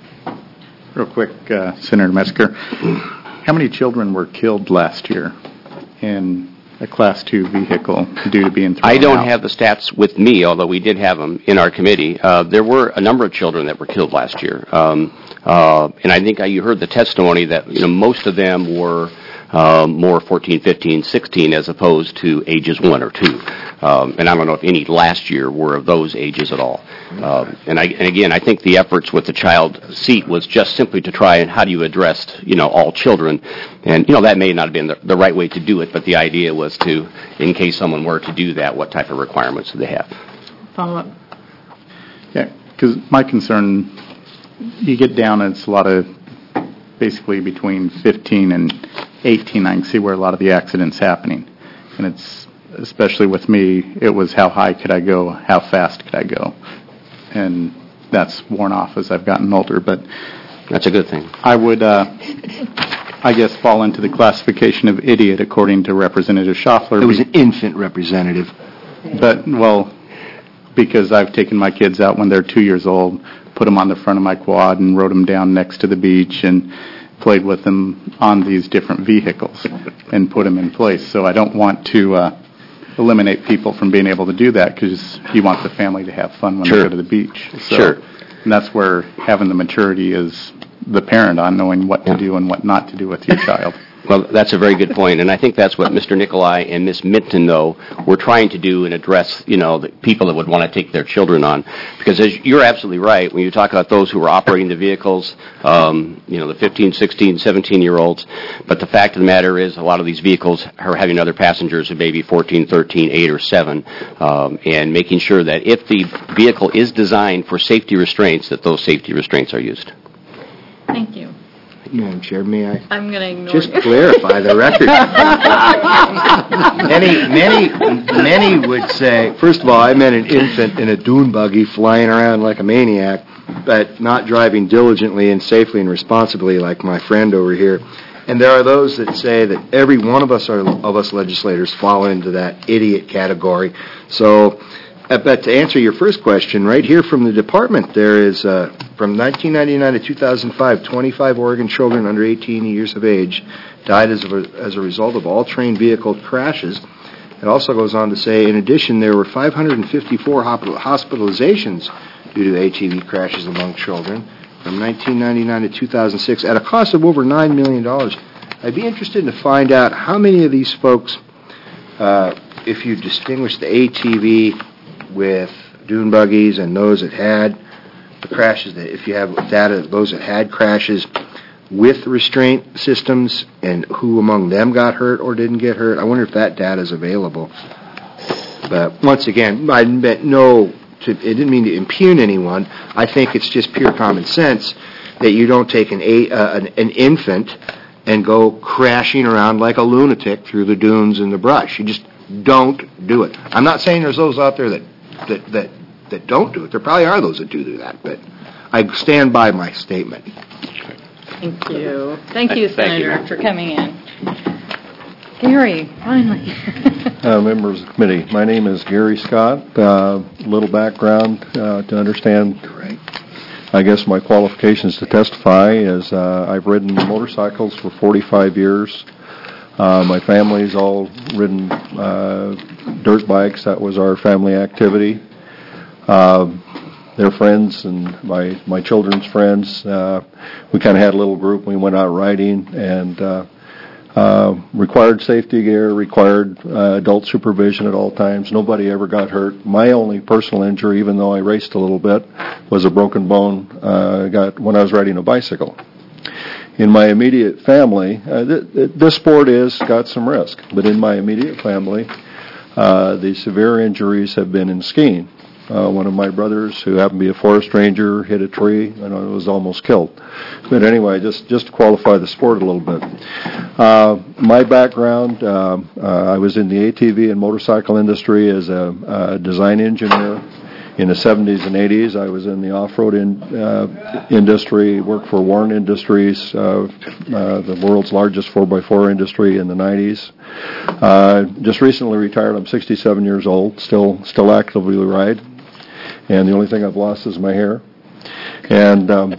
Real quick, uh, Senator Metzger, how many children were killed last year in a Class two vehicle due to being thrown I don't out? have the stats with me, although we did have them in our committee. Uh, there were a number of children that were killed last year. Um, Uh, and I think you heard the testimony that, you know, most of them were um, more fourteen, fifteen, sixteen as opposed to ages one or two. Um, and I don't know if any last year were of those ages at all. Um, and, I, and again, I think the efforts with the child seat was just simply to try and how do you address, you know, all children. And, you know, that may not have been the, the right way to do it, but the idea was to, in case someone were to do that, what type of requirements do they have? Follow up. Yeah, because my concern, you get down, it's a lot of, basically between fifteen and eighteen, I can see where a lot of the accidents happening. And it's, especially with me, it was how high could I go, how fast could I go. And that's worn off as I've gotten older, but... That's a good thing. I would, uh, I guess, fall into the classification of idiot, according to Representative Schaffler. It was an infant representative. But, well, because I've taken my kids out when they're two years old, put them on the front of my quad and rode them down next to the beach and played with them on these different vehicles and put them in place. So I don't want to uh, eliminate people from being able to do that, because you want the family to have fun when Sure. they go to the beach. So, Sure. And that's where having the maturity is the parent on knowing what to do and what not to do with your child. Well, that's a very good point, and I think that's what Mister Nicolai and Miz Minton, though, were trying to do and address, you know, the people that would want to take their children on. Because as you're absolutely right, when you talk about those who are operating the vehicles, um, you know, the fifteen, sixteen, seventeen-year-olds, but the fact of the matter is a lot of these vehicles are having other passengers who may be fourteen, thirteen, eight, or seven, um, and making sure that if the vehicle is designed for safety restraints, that those safety restraints are used. Thank you. Madam Chair, may I I'm going to ignore just you. clarify the record? Many, many, many would say, first of all, I met an infant in a dune buggy flying around like a maniac, but not driving diligently and safely and responsibly like my friend over here. And there are those that say that every one of us are, of us legislators fall into that idiot category. So, uh, but to answer your first question, right here from the department, there is, uh, from nineteen ninety-nine to two thousand five, twenty-five Oregon children under eighteen years of age died as a, as a result of all-terrain vehicle crashes. It also goes on to say, in addition, there were five hundred fifty-four hospitalizations due to A T V crashes among children from nineteen ninety-nine to two thousand six at a cost of over nine million dollars. I'd be interested to find out how many of these folks, uh, if you distinguish the A T V with dune buggies and those that had the crashes, that if you have data of those that had crashes with restraint systems and who among them got hurt or didn't get hurt, I wonder if that data is available. But once again, I meant no, to, it didn't mean to impugn anyone. I think it's just pure common sense that you don't take an, a, uh, an, an infant and go crashing around like a lunatic through the dunes and the brush. You just don't do it. I'm not saying there's those out there that that that, that don't do it. There probably are those that do do that, but I stand by my statement. Thank you. Thank you, Thank you. Senator, for coming in. Gary, finally. Uh, members of the committee, my name is Gary Scott. A uh, little background uh, to understand, I guess, my qualifications to testify is uh, I've ridden motorcycles for forty-five years. Uh, my family's all ridden uh, dirt bikes. That was our family activity. Uh, their friends and my, my children's friends, uh, we kind of had a little group. We went out riding and uh, uh, required safety gear, required uh, adult supervision at all times. Nobody ever got hurt. My only personal injury, even though I raced a little bit, was a broken bone uh, I got when I was riding a bicycle. In my immediate family, uh, th- th- this sport has got some risk, but in my immediate family, uh, the severe injuries have been in skiing. Uh, one of my brothers, who happened to be a forest ranger, hit a tree and was almost killed. But anyway, just, just to qualify the sport a little bit. Uh, my background, uh, uh, I was in the A T V and motorcycle industry as a, a design engineer. In the seventies and eighties, I was in the off-road in, uh, industry, worked for Warren Industries, uh, uh, the world's largest four by four industry in the nineties. Uh, just recently retired. I'm sixty-seven years old, still still actively ride. And the only thing I've lost is my hair. And um,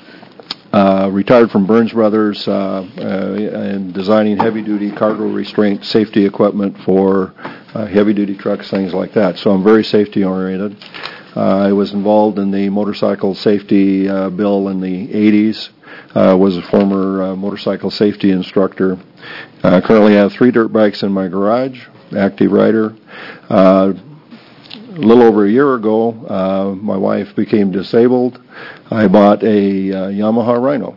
uh, retired from Burns Brothers uh, uh, and designing heavy-duty cargo restraint safety equipment for uh, heavy-duty trucks, things like that. So I'm very safety-oriented. Uh, I was involved in the motorcycle safety uh, bill in the eighties. Uh, was a former uh, motorcycle safety instructor. Uh, currently have three dirt bikes in my garage, active rider. Uh, a little over a year ago, uh, my wife became disabled. I bought a uh, Yamaha Rhino.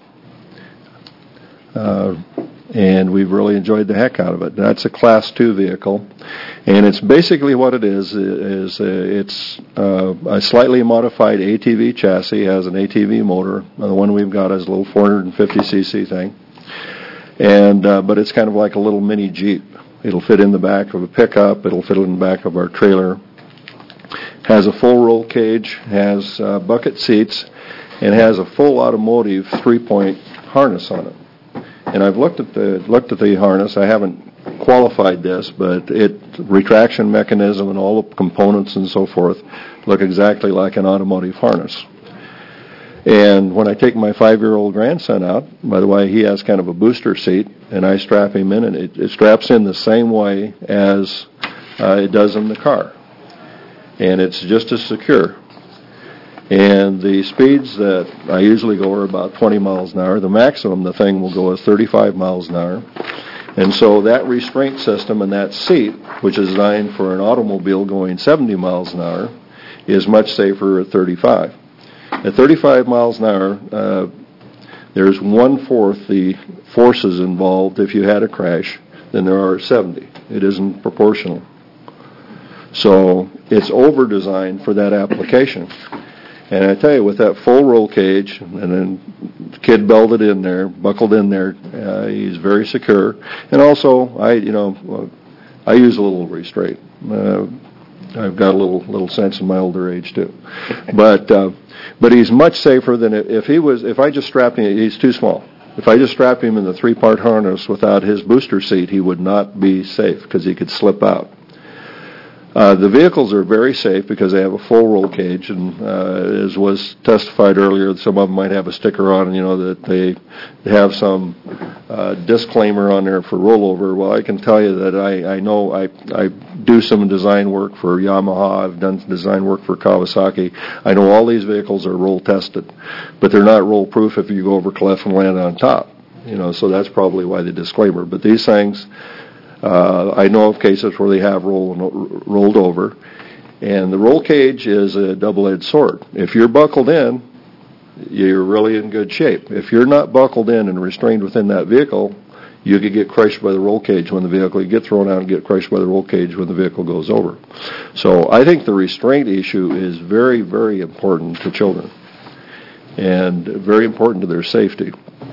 Uh, and we've really enjoyed the heck out of it. That's a Class two vehicle, and it's basically what it is. Is uh, it's uh, a slightly modified A T V chassis, has an A T V motor. The one we've got is a little four hundred fifty c c thing, and uh, but it's kind of like a little mini Jeep. It'll fit in the back of a pickup. It'll fit in the back of our trailer. Has a full roll cage, has uh, bucket seats, and has a full automotive three-point harness on it. And I've looked at the looked at the harness. I haven't qualified this, but it retraction mechanism and all the components and so forth look exactly like an automotive harness. And when I take my five-year-old grandson out, by the way, he has kind of a booster seat, and I strap him in, and it, it straps in the same way as uh, it does in the car. And it's just as secure. And the speeds that I usually go are about twenty miles an hour. The maximum the thing will go is thirty-five miles an hour. And so that restraint system and that seat, which is designed for an automobile going seventy miles an hour, is much safer at thirty-five. At thirty-five miles an hour, uh, there's one-fourth the forces involved if you had a crash than there are at seventy. It isn't proportional. So it's over-designed for that application. And I tell you, with that full roll cage, and then the kid belted in there, buckled in there, uh, he's very secure. And also, I, you know, I use a little restraint. Uh, I've got a little little sense in my older age too, but uh, but he's much safer than if he was. If I just strapped him, he's too small. If I just strapped him in the three-part harness without his booster seat, he would not be safe because he could slip out. Uh, the vehicles are very safe because they have a full roll cage, and uh, as was testified earlier, some of them might have a sticker on, you know, that they have some uh, disclaimer on there for rollover. Well, I can tell you that I, I know I, I do some design work for Yamaha. I've done design work for Kawasaki. I know all these vehicles are roll tested, but they're not roll proof if you go over cliff and land on top. You know, so that's probably why the disclaimer. But these things, Uh, I know of cases where they have roll, rolled over, and the roll cage is a double-edged sword. If you're buckled in, you're really in good shape. If you're not buckled in and restrained within that vehicle, you could get crushed by the roll cage when the vehicle, you get thrown out and get crushed by the roll cage when the vehicle goes over. So I think the restraint issue is very, very important to children and very important to their safety.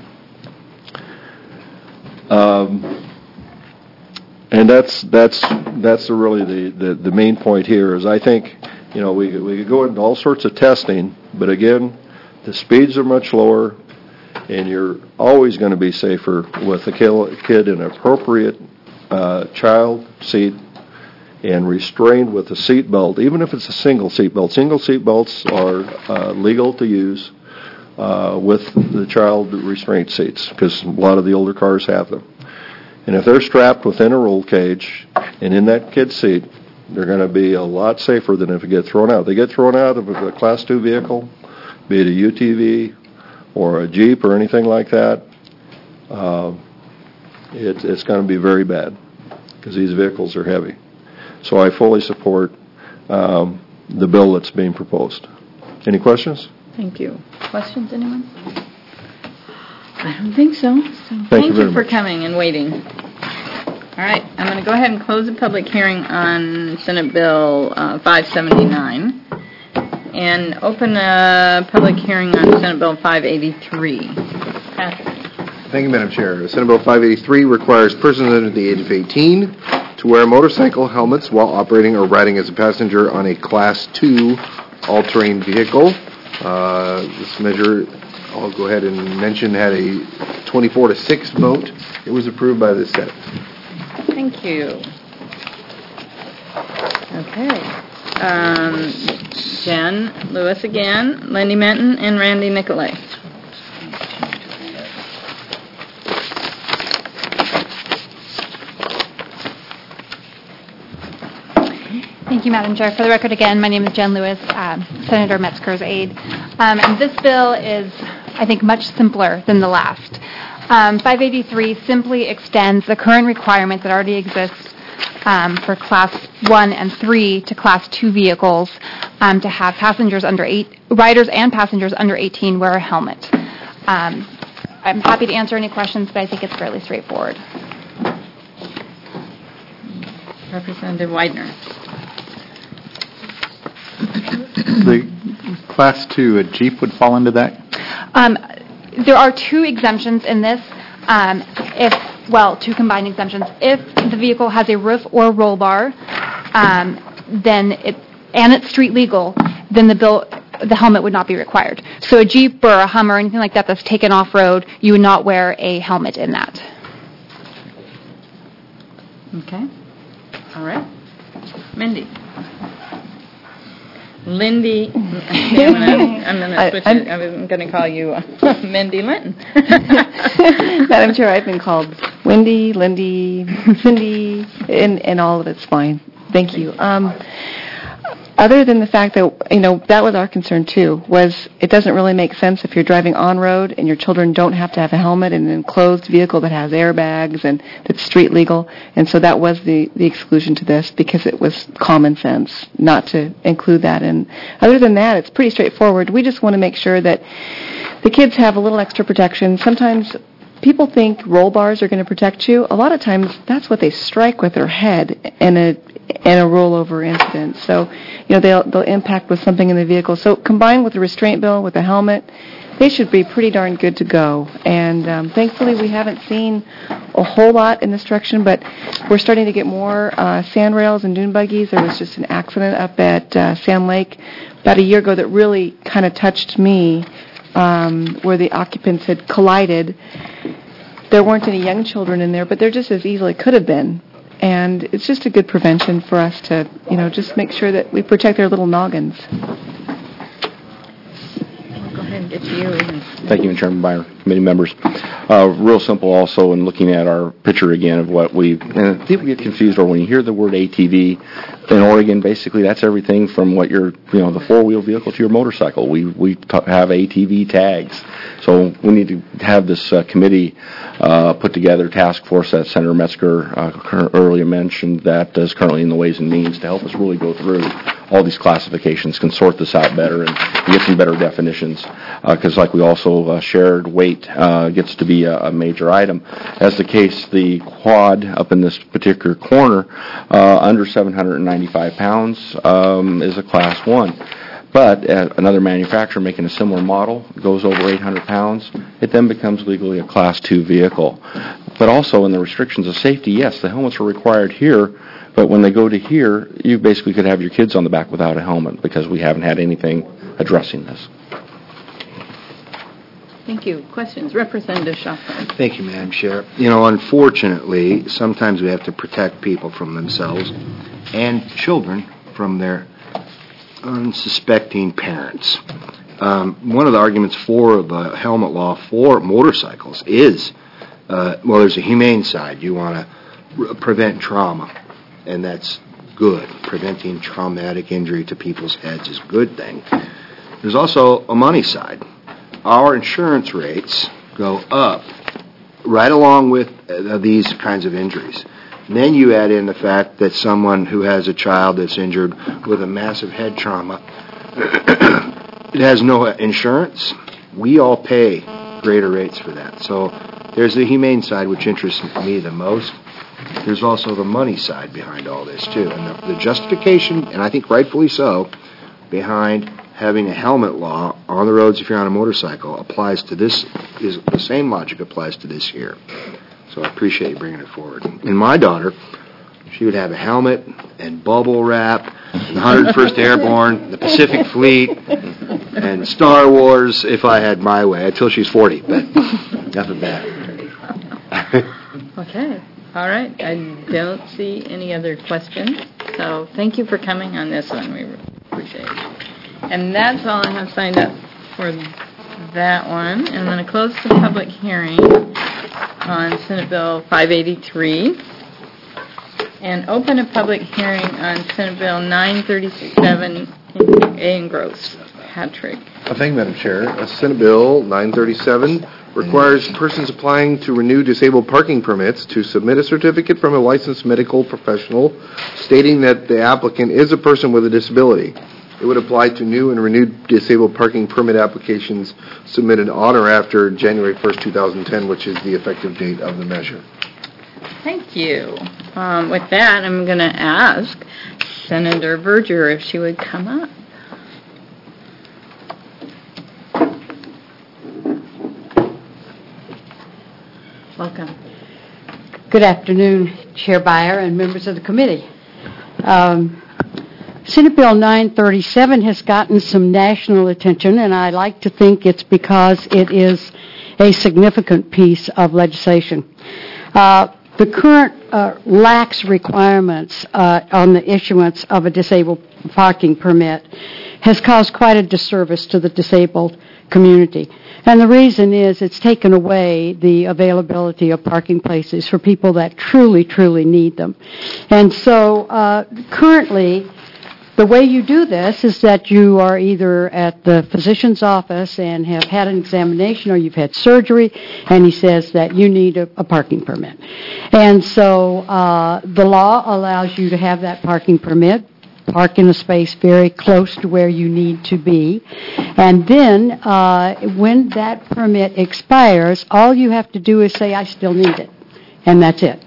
Um, And that's that's that's really the, the, the main point here is I think, you know, we we could go into all sorts of testing, but again, the speeds are much lower, and you're always going to be safer with a kid in an appropriate uh, child seat and restrained with a seat belt, even if it's a single seat belt. Single seat belts are uh, legal to use uh, with the child restraint seats because a lot of the older cars have them. And if they're strapped within a roll cage and in that kid's seat, they're going to be a lot safer than if they get thrown out. They get thrown out of a Class two vehicle, be it a U T V or a Jeep or anything like that, uh, it, it's going to be very bad because these vehicles are heavy. So I fully support um, the bill that's being proposed. Any questions? Thank you. Questions, anyone? I don't think so. so thank, thank you, you very for much. coming and waiting. All right, I'm going to go ahead and close the public hearing on Senate Bill uh, five seventy-nine and open a public hearing on Senate Bill five eighty-three. Patrick. Thank you, Madam Chair. Senate Bill five eighty-three requires persons under the age of eighteen to wear motorcycle helmets while operating or riding as a passenger on a Class two all-terrain vehicle. Uh, this measure, I'll go ahead and mention, had a twenty-four to six vote. It was approved by the Senate. Thank you. Okay. Um, Jen Lewis again, Lindy Menton, and Randy Nicolay. Thank you, Madam Chair. For the record, again, my name is Jen Lewis, um, Senator Metzger's aide. Um, and this bill is, I think, much simpler than the last. Um, five eighty-three simply extends the current requirement that already exists um, for Class one and three to Class two vehicles um, to have passengers under eight, riders and passengers under eighteen wear a helmet. Um, I'm happy to answer any questions, but I think it's fairly straightforward. Representative Widener. The Class two, a Jeep would fall into that? Um, there are two exemptions in this. Um, if, well, two combined exemptions. If the vehicle has a roof or roll bar, um, then it, and it's street legal, then the bill, the helmet would not be required. So a Jeep or a Hummer or anything like that that's taken off-road, you would not wear a helmet in that. Okay. All right. Mindy. Lindy. I'm going to switch it. I'm going to call you uh, Mindy Linton. Madam Chair, I've been called Wendy, Lindy, Cindy, and, and all of it's fine. Thank you. Um, other than the fact that, you know, that was our concern too, was it doesn't really make sense if you're driving on road and your children don't have to have a helmet in an enclosed vehicle that has airbags and that's street legal. And so that was the, the exclusion to this because it was common sense not to include that. And other than that, it's pretty straightforward. We just want to make sure that the kids have a little extra protection. Sometimes people think roll bars are going to protect you. A lot of times that's what they strike with their head, and a and a rollover incident. So, you know, they'll, they'll impact with something in the vehicle. So combined with the restraint bill, with the helmet, they should be pretty darn good to go. And um, thankfully, we haven't seen a whole lot in this direction, but we're starting to get more uh, sand rails and dune buggies. There was just an accident up at uh, Sand Lake about a year ago that really kind of touched me, um, where the occupants had collided. There weren't any young children in there, but there just as easily could have been. And it's just a good prevention for us to, you know, just make sure that we protect their little noggins. Go ahead and get to you. Thank you, Chairman Byer, committee members. Uh, real simple also in looking at our picture again of what we, and people get confused or when you hear the word A T V in Oregon, basically that's everything from what your, you know, the four-wheel vehicle to your motorcycle. We, we t- have A T V tags. So we need to have this uh, committee uh, put together, task force that Senator Metzger uh, earlier mentioned that is currently in the Ways and Means to help us really go through all these classifications, can sort this out better and get some better definitions. Because uh, like we also uh, shared, weight uh, gets to be a, a major item. As the case, the quad up in this particular corner, uh, under seven hundred ninety-five pounds, um, is a class one. But uh, another manufacturer making a similar model goes over eight hundred pounds, it then becomes legally a class two vehicle. But also in the restrictions of safety, yes, the helmets are required here, but when they go to here, you basically could have your kids on the back without a helmet because we haven't had anything addressing this. Thank you. Questions? Representative Schaffner. Thank you, Madam Chair. You know, unfortunately, sometimes we have to protect people from themselves and children from their unsuspecting parents. Um, one of the arguments for the helmet law for motorcycles is, uh, well, there's a humane side. You want to r- prevent trauma, and that's good. Preventing traumatic injury to people's heads is a good thing. There's also a money side. Our insurance rates go up right along with uh, these kinds of injuries. And then you add in the fact that someone who has a child that's injured with a massive head trauma, it has no insurance. We all pay greater rates for that. So there's the humane side, which interests me the most. There's also the money side behind all this, too. And the, the justification, and I think rightfully so, behind having a helmet law on the roads if you're on a motorcycle applies to this, is the same logic applies to this here. So I appreciate you bringing it forward. And my daughter, she would have a helmet and bubble wrap, and the one hundred first Airborne, the Pacific Fleet, and Star Wars if I had my way, until she's forty, but enough of that. Okay. All right. I don't see any other questions. So thank you for coming on this one. We appreciate it. And that's all I have signed up for that one. And I'm going to close the public hearing on Senate Bill five eighty-three and open a public hearing on Senate Bill nine thirty-seven A and Gross. Patrick. Uh, Thank you, Madam Chair. Uh, Senate Bill nine thirty-seven requires persons applying to renew disabled parking permits to submit a certificate from a licensed medical professional stating that the applicant is a person with a disability. It would apply to new and renewed disabled parking permit applications submitted on or after January first, two thousand ten, which is the effective date of the measure. Thank you. Um, with that, I'm going to ask Senator Verger if she would come up. Welcome. Good afternoon, Chair Byer and members of the committee. Um, Senate Bill nine thirty-seven has gotten some national attention, and I like to think it's because it is a significant piece of legislation. Uh, the current uh, lax requirements uh, on the issuance of a disabled parking permit has caused quite a disservice to the disabled community. And the reason is it's taken away the availability of parking places for people that truly, truly need them. And so uh, currently, the way you do this is that you are either at the physician's office and have had an examination or you've had surgery, and he says that you need a, a parking permit. And so uh, the law allows you to have that parking permit, park in a space very close to where you need to be. And then uh, when that permit expires, all you have to do is say, I still need it. And that's it.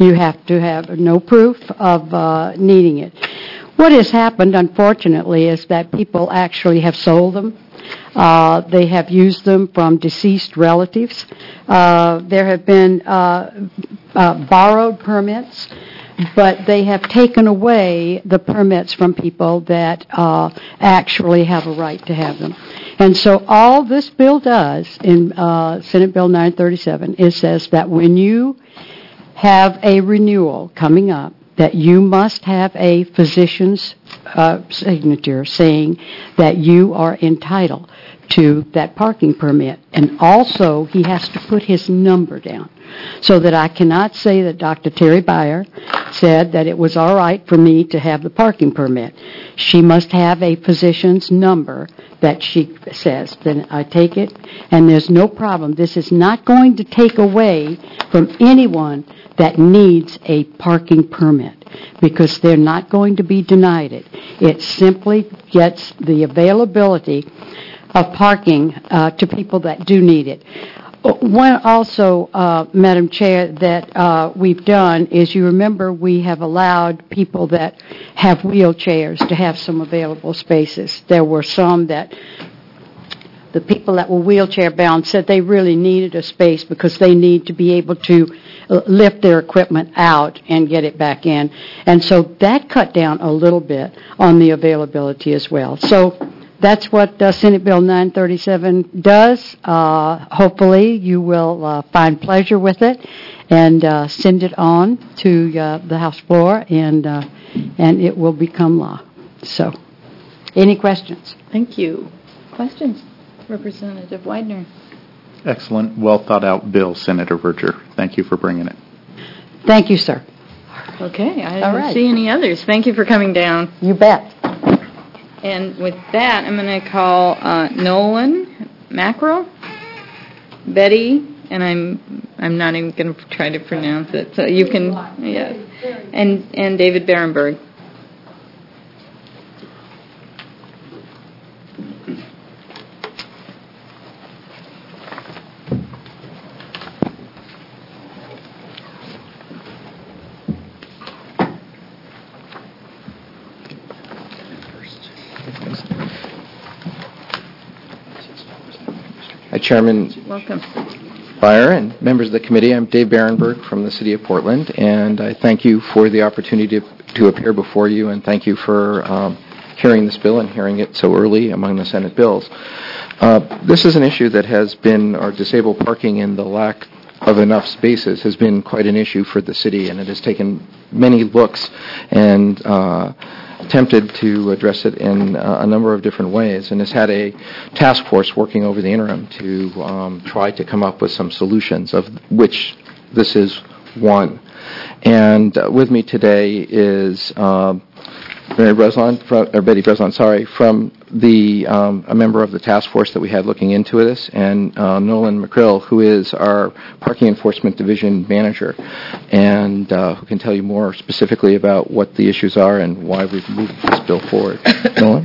You have to have no proof of uh, needing it. What has happened, unfortunately, is that people actually have sold them. Uh, they have used them from deceased relatives. Uh, there have been uh, uh, borrowed permits, but they have taken away the permits from people that uh, actually have a right to have them. And so all this bill does in uh, Senate Bill nine thirty-seven, it says that when you have a renewal coming up, that you must have a physician's uh, signature saying that you are entitled to that parking permit. And also, he has to put his number down, so that I cannot say that Doctor Terry Beyer said that it was all right for me to have the parking permit. She must have a physician's number that she says. Then I take it, and there's no problem. This is not going to take away from anyone that needs a parking permit, because they're not going to be denied it. It simply gets the availability of parking uh, to people that do need it. One also, uh, Madam Chair, that uh, we've done is, you remember, we have allowed people that have wheelchairs to have some available spaces. There were some that the people that were wheelchair bound said they really needed a space because they need to be able to lift their equipment out and get it back in. And so that cut down a little bit on the availability as well. So that's what uh, Senate Bill nine thirty-seven does. Uh, hopefully you will uh, find pleasure with it and uh, send it on to uh, the House floor, and uh, and it will become law. So, any questions? Thank you. Questions? Representative Widener. Excellent, well thought out bill, Senator Verger. Thank you for bringing it. Thank you, sir. Okay, I All don't right. see any others. Thank you for coming down. You bet. And with that, I'm going to call uh, Nolan Mackerel, Betty, and I'm I'm not even going to try to pronounce it. So you can, yes, and and David Berenberg. Hi, Chairman Welcome. Beyer and members of the committee. I'm Dave Berenberg from the City of Portland, and I thank you for the opportunity to, to appear before you, and thank you for um, hearing this bill and hearing it so early among the Senate bills. Uh, this is an issue that has been, or disabled parking and the lack of enough spaces has been quite an issue for the city, and it has taken many looks and uh, attempted to address it in uh, a number of different ways, and has had a task force working over the interim to um, try to come up with some solutions, of which this is one. And uh, with me today is uh, Mary Breslin, from, or Betty Breslin, sorry, from the um, a member of the task force that we had looking into this, and uh, Nolan McCrill, who is our Parking Enforcement Division manager, and uh, who can tell you more specifically about what the issues are and why we've moved this bill forward. Nolan?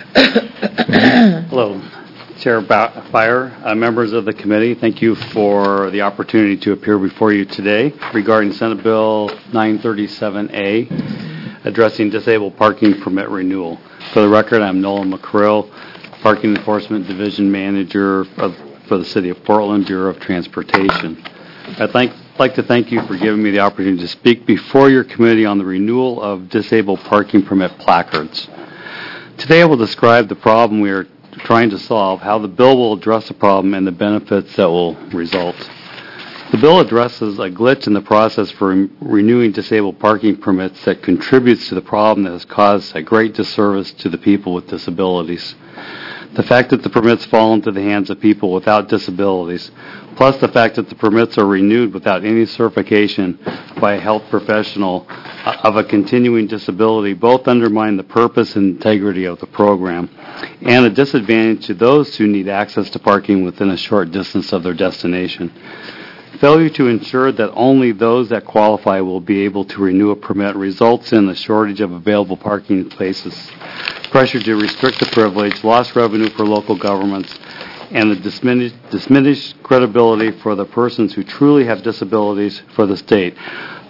Hello, Chair Beyer, uh, members of the committee. Thank you for the opportunity to appear before you today regarding Senate Bill nine thirty-seven A, addressing disabled parking permit renewal. For the record, I'm Nolan McCrill, Parking Enforcement Division Manager of, for the City of Portland, Bureau of Transportation. I'd like, like to thank you for giving me the opportunity to speak before your committee on the renewal of disabled parking permit placards. Today I will describe the problem we are trying to solve, how the bill will address the problem, and the benefits that will result. The bill addresses a glitch in the process for re- renewing disabled parking permits that contributes to the problem that has caused a great disservice to the people with disabilities. The fact that the permits fall into the hands of people without disabilities, plus the fact that the permits are renewed without any certification by a health professional uh, of a continuing disability, both undermine the purpose and integrity of the program, and a disadvantage to those who need access to parking within a short distance of their destination. Failure to ensure that only those that qualify will be able to renew a permit results in a shortage of available parking places, pressure to restrict the privilege, lost revenue for local governments, and the diminished, diminished credibility for the persons who truly have disabilities for the state.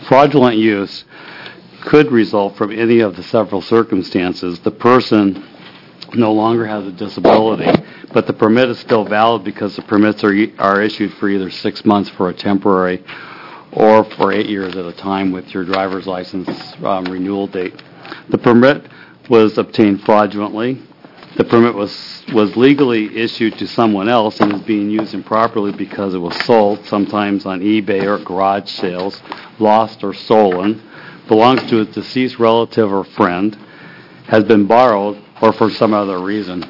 Fraudulent use could result from any of the several circumstances. The person no longer has a disability, but the permit is still valid because the permits are are issued for either six months for a temporary or for eight years at a time with your driver's license um, renewal date. The permit was obtained fraudulently. The permit was, was legally issued to someone else and is being used improperly because it was sold, sometimes on eBay or garage sales, lost or stolen, belongs to a deceased relative or friend, has been borrowed, or for some other reason.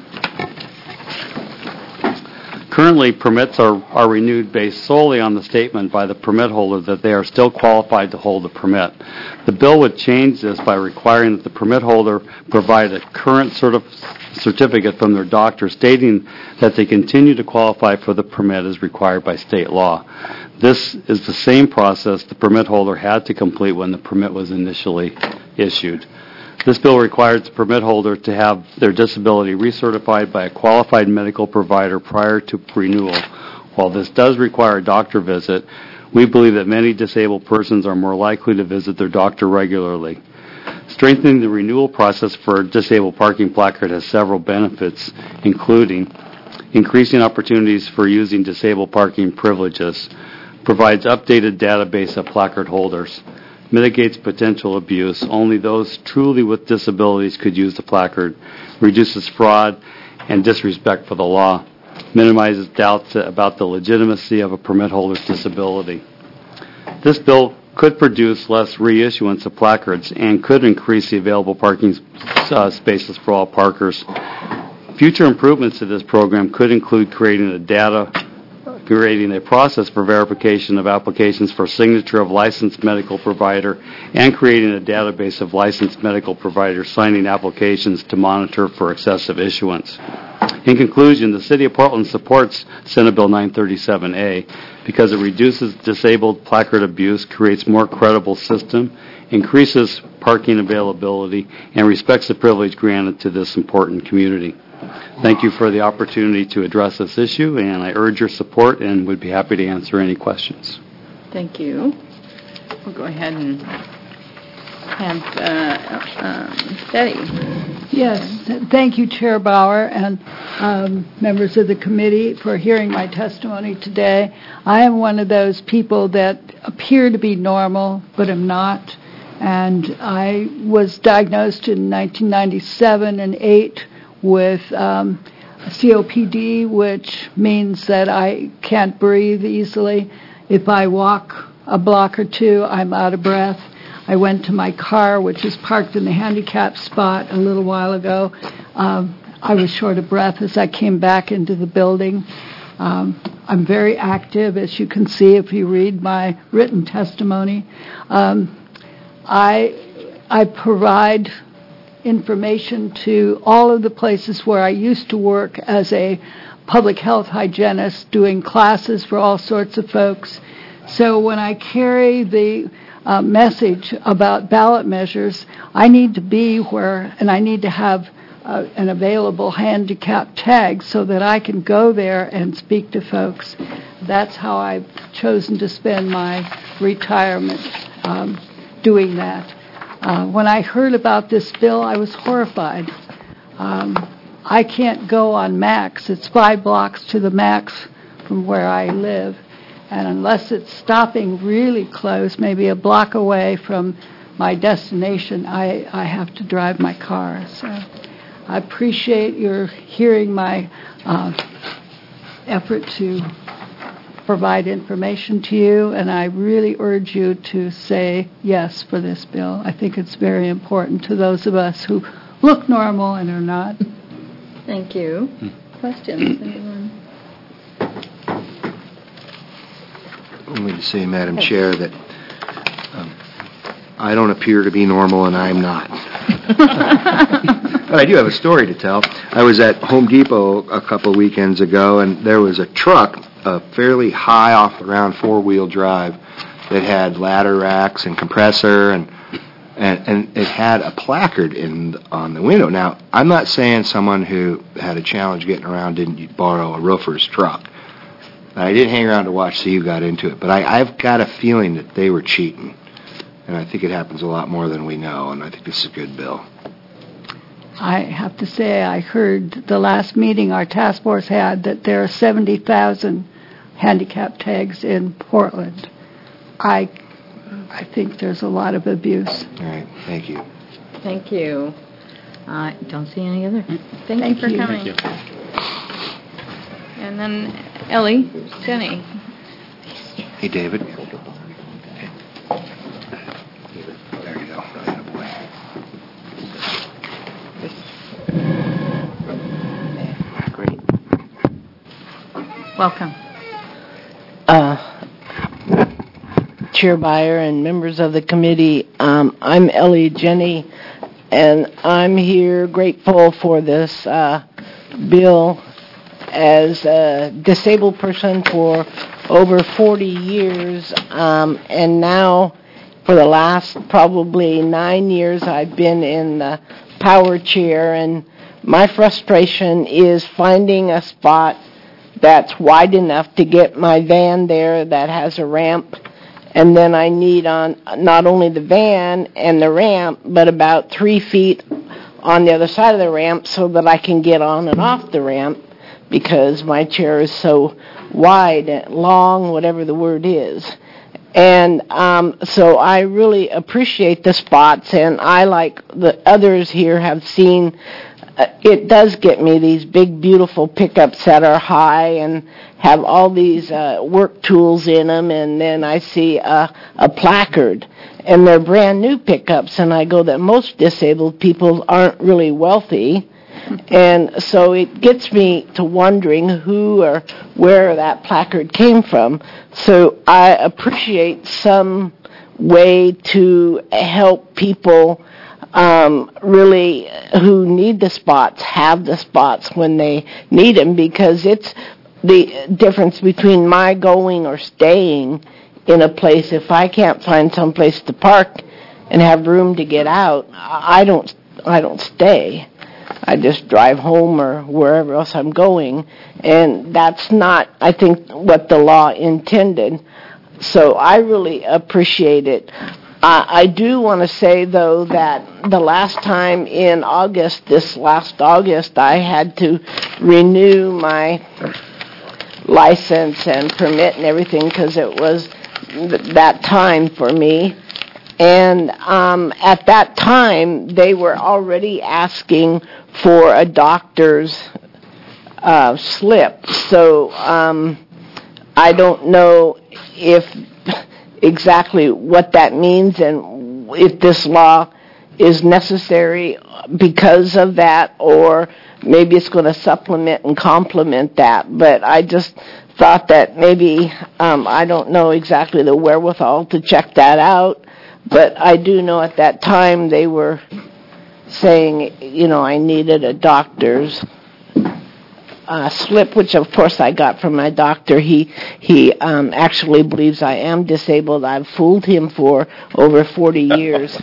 Currently, permits are, are renewed based solely on the statement by the permit holder that they are still qualified to hold a permit. The bill would change this by requiring that the permit holder provide a current certif- certificate from their doctor stating that they continue to qualify for the permit as required by state law. This is the same process the permit holder had to complete when the permit was initially issued. This bill requires the permit holder to have their disability recertified by a qualified medical provider prior to renewal. While this does require a doctor visit, we believe that many disabled persons are more likely to visit their doctor regularly. Strengthening the renewal process for a disabled parking placard has several benefits, including increasing opportunities for using disabled parking privileges, provides updated database of placard holders, mitigates potential abuse. Only those truly with disabilities could use the placard, reduces fraud and disrespect for the law, minimizes doubts about the legitimacy of a permit holder's disability. This bill could produce less reissuance of placards and could increase the available parking uh, spaces for all parkers. Future improvements to this program could include creating a data creating a process for verification of applications for signature of licensed medical provider and creating a database of licensed medical providers signing applications to monitor for excessive issuance. In conclusion, the City of Portland supports Senate Bill nine thirty-seven A because it reduces disabled placard abuse, creates more credible system, increases parking availability, and respects the privilege granted to this important community. Thank you for the opportunity to address this issue, and I urge your support and would be happy to answer any questions. Thank you. We'll go ahead and have uh, um, Betty. Yes, th- thank you, Chair Bauer, and um, members of the committee for hearing my testimony today. I am one of those people that appear to be normal, but am not, and I was diagnosed in nineteen ninety-seven and eight with um, C O P D, which means that I can't breathe easily. If I walk a block or two, I'm out of breath. I went to my car, which is parked in the handicap spot a little while ago. Um, I was short of breath as I came back into the building. Um, I'm very active, as you can see if you read my written testimony. Um, I I provide information to all of the places where I used to work as a public health hygienist, doing classes for all sorts of folks. So when I carry the uh, message about ballot measures, I need to be where, and I need to have uh, an available handicap tag so that I can go there and speak to folks. That's how I've chosen to spend my retirement, um, doing that. Uh, when I heard about this bill, I was horrified. Um, I can't go on Max. It's five blocks to the Max from where I live. And unless it's stopping really close, maybe a block away from my destination, I, I have to drive my car. So I appreciate your hearing my uh, effort to provide information to you, and I really urge you to say yes for this bill. I think it's very important to those of us who look normal and are not. Thank you. Questions, anyone? Only to say, Madam Chair, that um, I don't appear to be normal and I'm not. But I do have a story to tell. I was at Home Depot a couple weekends ago, and there was a truck, a fairly high off the ground four-wheel drive, that had ladder racks and compressor, and and, and it had a placard in on the window. Now, I'm not saying someone who had a challenge getting around didn't borrow a roofer's truck. I didn't hang around to watch see who got into it, but I, I've got a feeling that they were cheating. And I think it happens a lot more than we know, and I think this is a good bill. I have to say, I heard the last meeting our task force had that there are seventy thousand handicap tags in Portland. I, I think there's a lot of abuse. All right, thank you. Thank you. I don't see any other. Thank, Thank you for you. coming. Thank you. And then Ellie, Jenny. Hey, David. There you go. Attaboy. Great. Welcome. Uh, Chair Byer and members of the committee, um, I'm Ellie Jenny, and I'm here grateful for this uh, bill. As a disabled person for over forty years, um, and now for the last probably nine years I've been in the power chair, and my frustration is finding a spot that's wide enough to get my van there that has a ramp, and then I need on not only the van and the ramp, but about three feet on the other side of the ramp so that I can get on and off the ramp, because my chair is so wide and long, whatever the word is. And um, so I really appreciate the spots, and I, like the others here, have seen uh, it does get me these big, beautiful pickups that are high and have all these uh, work tools in them, and then I see a, a placard, and they're brand new pickups, and I go that most disabled people aren't really wealthy. And so it gets me to wondering who or where that placard came from. So I appreciate some way to help people um, really who need the spots have the spots when they need them, because it's the difference between my going or staying in a place. If I can't find some place to park and have room to get out, I don't I don't stay. I just drive home or wherever else I'm going, and that's not, I think, what the law intended. So I really appreciate it. Uh, I do want to say, though, that the last time in August, this last August, I had to renew my license and permit and everything because it was th- that time for me. And um, at that time, they were already asking for a doctor's uh, slip. So um, I don't know if exactly what that means and if this law is necessary because of that, or maybe it's going to supplement and complement that. But I just thought that maybe, um, I don't know exactly the wherewithal to check that out. But I do know at that time they were saying, you know, I needed a doctor's uh, slip, which of course I got from my doctor. He he um, actually believes I am disabled. I've fooled him for over forty years.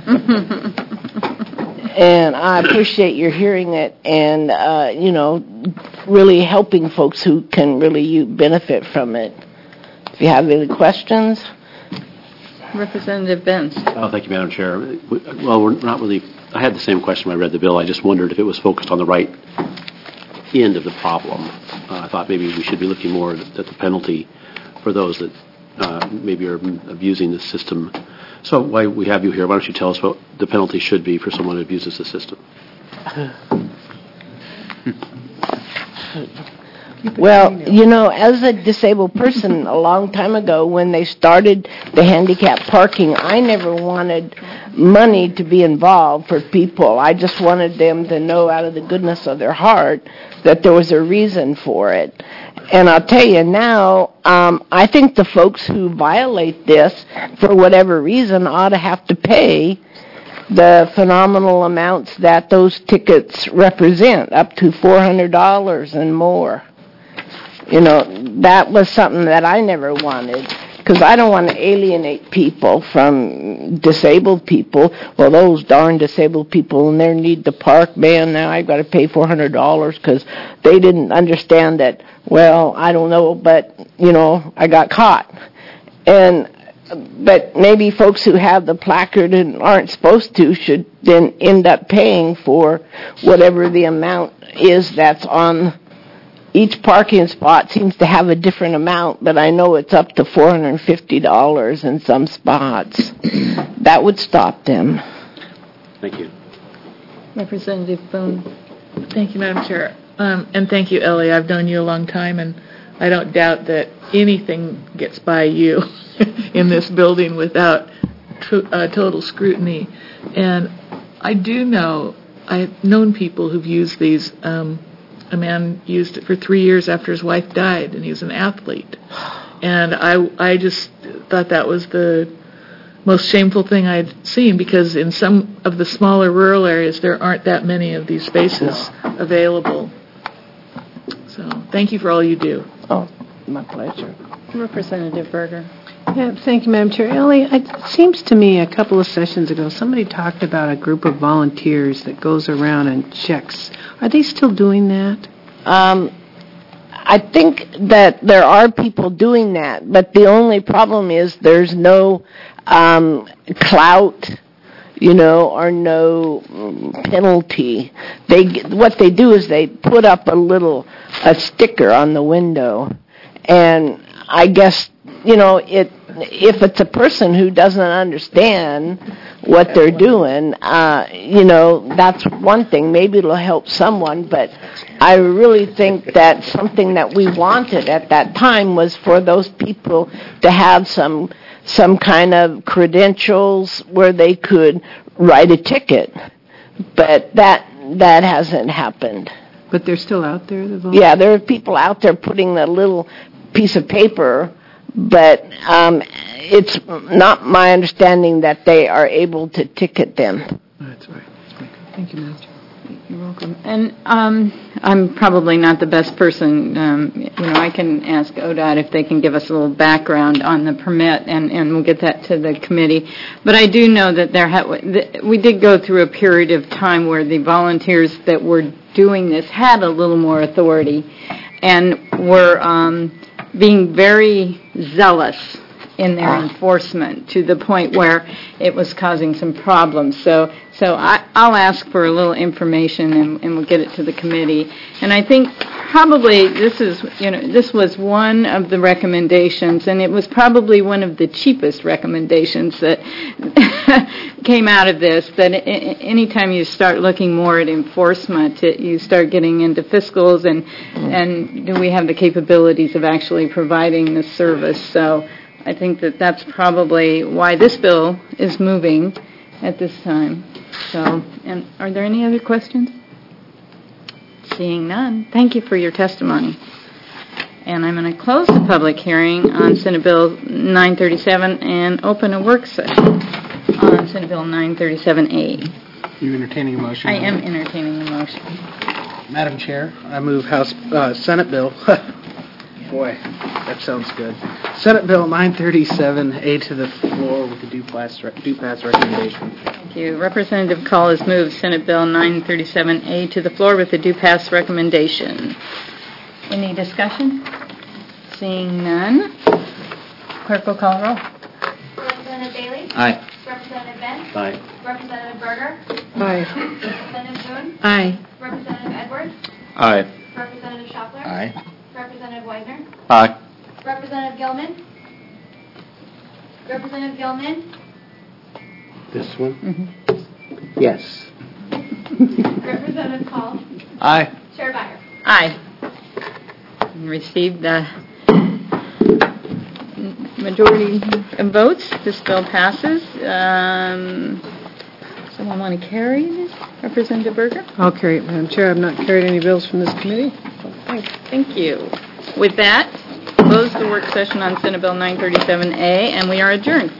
And I appreciate your hearing it and, uh, you know, really helping folks who can really benefit from it. If you have any questions. Representative Benz. Oh, thank you, Madam Chair. Well, we're not really, I had the same question when I read the bill. I just wondered if it was focused on the right end of the problem. Uh, I thought maybe we should be looking more at the penalty for those that uh, maybe are abusing the system. So while we have you here, why don't you tell us what the penalty should be for someone who abuses the system? Well, you know, as a disabled person a long time ago when they started the handicap parking, I never wanted money to be involved for people. I just wanted them to know out of the goodness of their heart that there was a reason for it. And I'll tell you now, um, I think the folks who violate this for whatever reason ought to have to pay the phenomenal amounts that those tickets represent, up to four hundred dollars and more. You know, that was something that I never wanted, because I don't want to alienate people from disabled people. Well, those darn disabled people in their need to park, man, now I've got to pay four hundred dollars because they didn't understand that, well, I don't know, but, you know, I got caught. And but maybe folks who have the placard and aren't supposed to should then end up paying for whatever the amount is that's on each parking spot. Seems to have a different amount, but I know it's up to four hundred fifty dollars in some spots. That would stop them. Thank you. Representative Boone. Thank you, Madam Chair. Um, and thank you, Ellie. I've known you a long time, and I don't doubt that anything gets by you in this building without tr- uh, total scrutiny. And I do know, I've known people who've used these. Um, a man used it for three years after his wife died, and he was an athlete. And I, I just thought that was the most shameful thing I'd seen, because in some of the smaller rural areas, there aren't that many of these spaces available. So thank you for all you do. Oh, my pleasure. Representative Berger. Yeah, thank you, Madam Chair. Ellie, it seems to me a couple of sessions ago, somebody talked about a group of volunteers that goes around and checks. Are they still doing that? Um, I think that there are people doing that, but the only problem is there's no um, clout, you know, or no penalty. They what they do is they put up a little a sticker on the window, and I guess, you know, it if it's a person who doesn't understand what they're doing, uh, you know, that's one thing. Maybe it'll help someone, but I really think that something that we wanted at that time was for those people to have some some kind of credentials where they could write a ticket, but that that hasn't happened. But they're still out there? The volunteers? Yeah, there are people out there putting a little piece of paper, but um, it's not my understanding that they are able to ticket them. That's right. Thank you, Madam Chair. You're welcome. And um, I'm probably not the best person. Um, you know, I can ask O D O T if they can give us a little background on the permit, and, and we'll get that to the committee. But I do know that there ha- that we did go through a period of time where the volunteers that were doing this had a little more authority and were um, being very zealous in their enforcement to the point where it was causing some problems. So so I, I'll ask for a little information, and, and we'll get it to the committee. And I think probably this is, you know, this was one of the recommendations, and it was probably one of the cheapest recommendations that came out of this, that anytime you start looking more at enforcement, it, you start getting into fiscals, and, and do we have the capabilities of actually providing this service? So I think that that's probably why this bill is moving at this time. So, and are there any other questions? Seeing none, thank you for your testimony. And I'm going to close the public hearing on Senate Bill nine thirty-seven and open a work session on Senate Bill nine thirty-seven A. You entertaining a motion? I am entertaining a motion. Madam Chair, I move House uh, Senate Bill. Boy, that sounds good. Senate Bill nine thirty-seven A to the floor with the due pass, re- due pass recommendation. Thank you. Representative Call has moved Senate Bill nine thirty-seven A to the floor with the due pass recommendation. Any discussion? Seeing none, clerk will call roll. Representative Bailey? Aye. Representative Benz? Aye. Representative Berger? Aye. Representative Boone? Aye. Representative Edwards? Aye. Representative Schaffler? Aye. Representative Widener? Aye. Representative Gilman? Representative Gilman? This one? Mm-hmm. Yes. Representative Call? Aye. Chair Byer? Aye. Received the majority of votes. This bill passes. Um, someone want to carry this? Representative Berger? I'll carry it, Madam Chair. I've not carried any bills from this committee. Thank, thank you. With that, close the work session on Senate Bill nine thirty-seven A, and we are adjourned.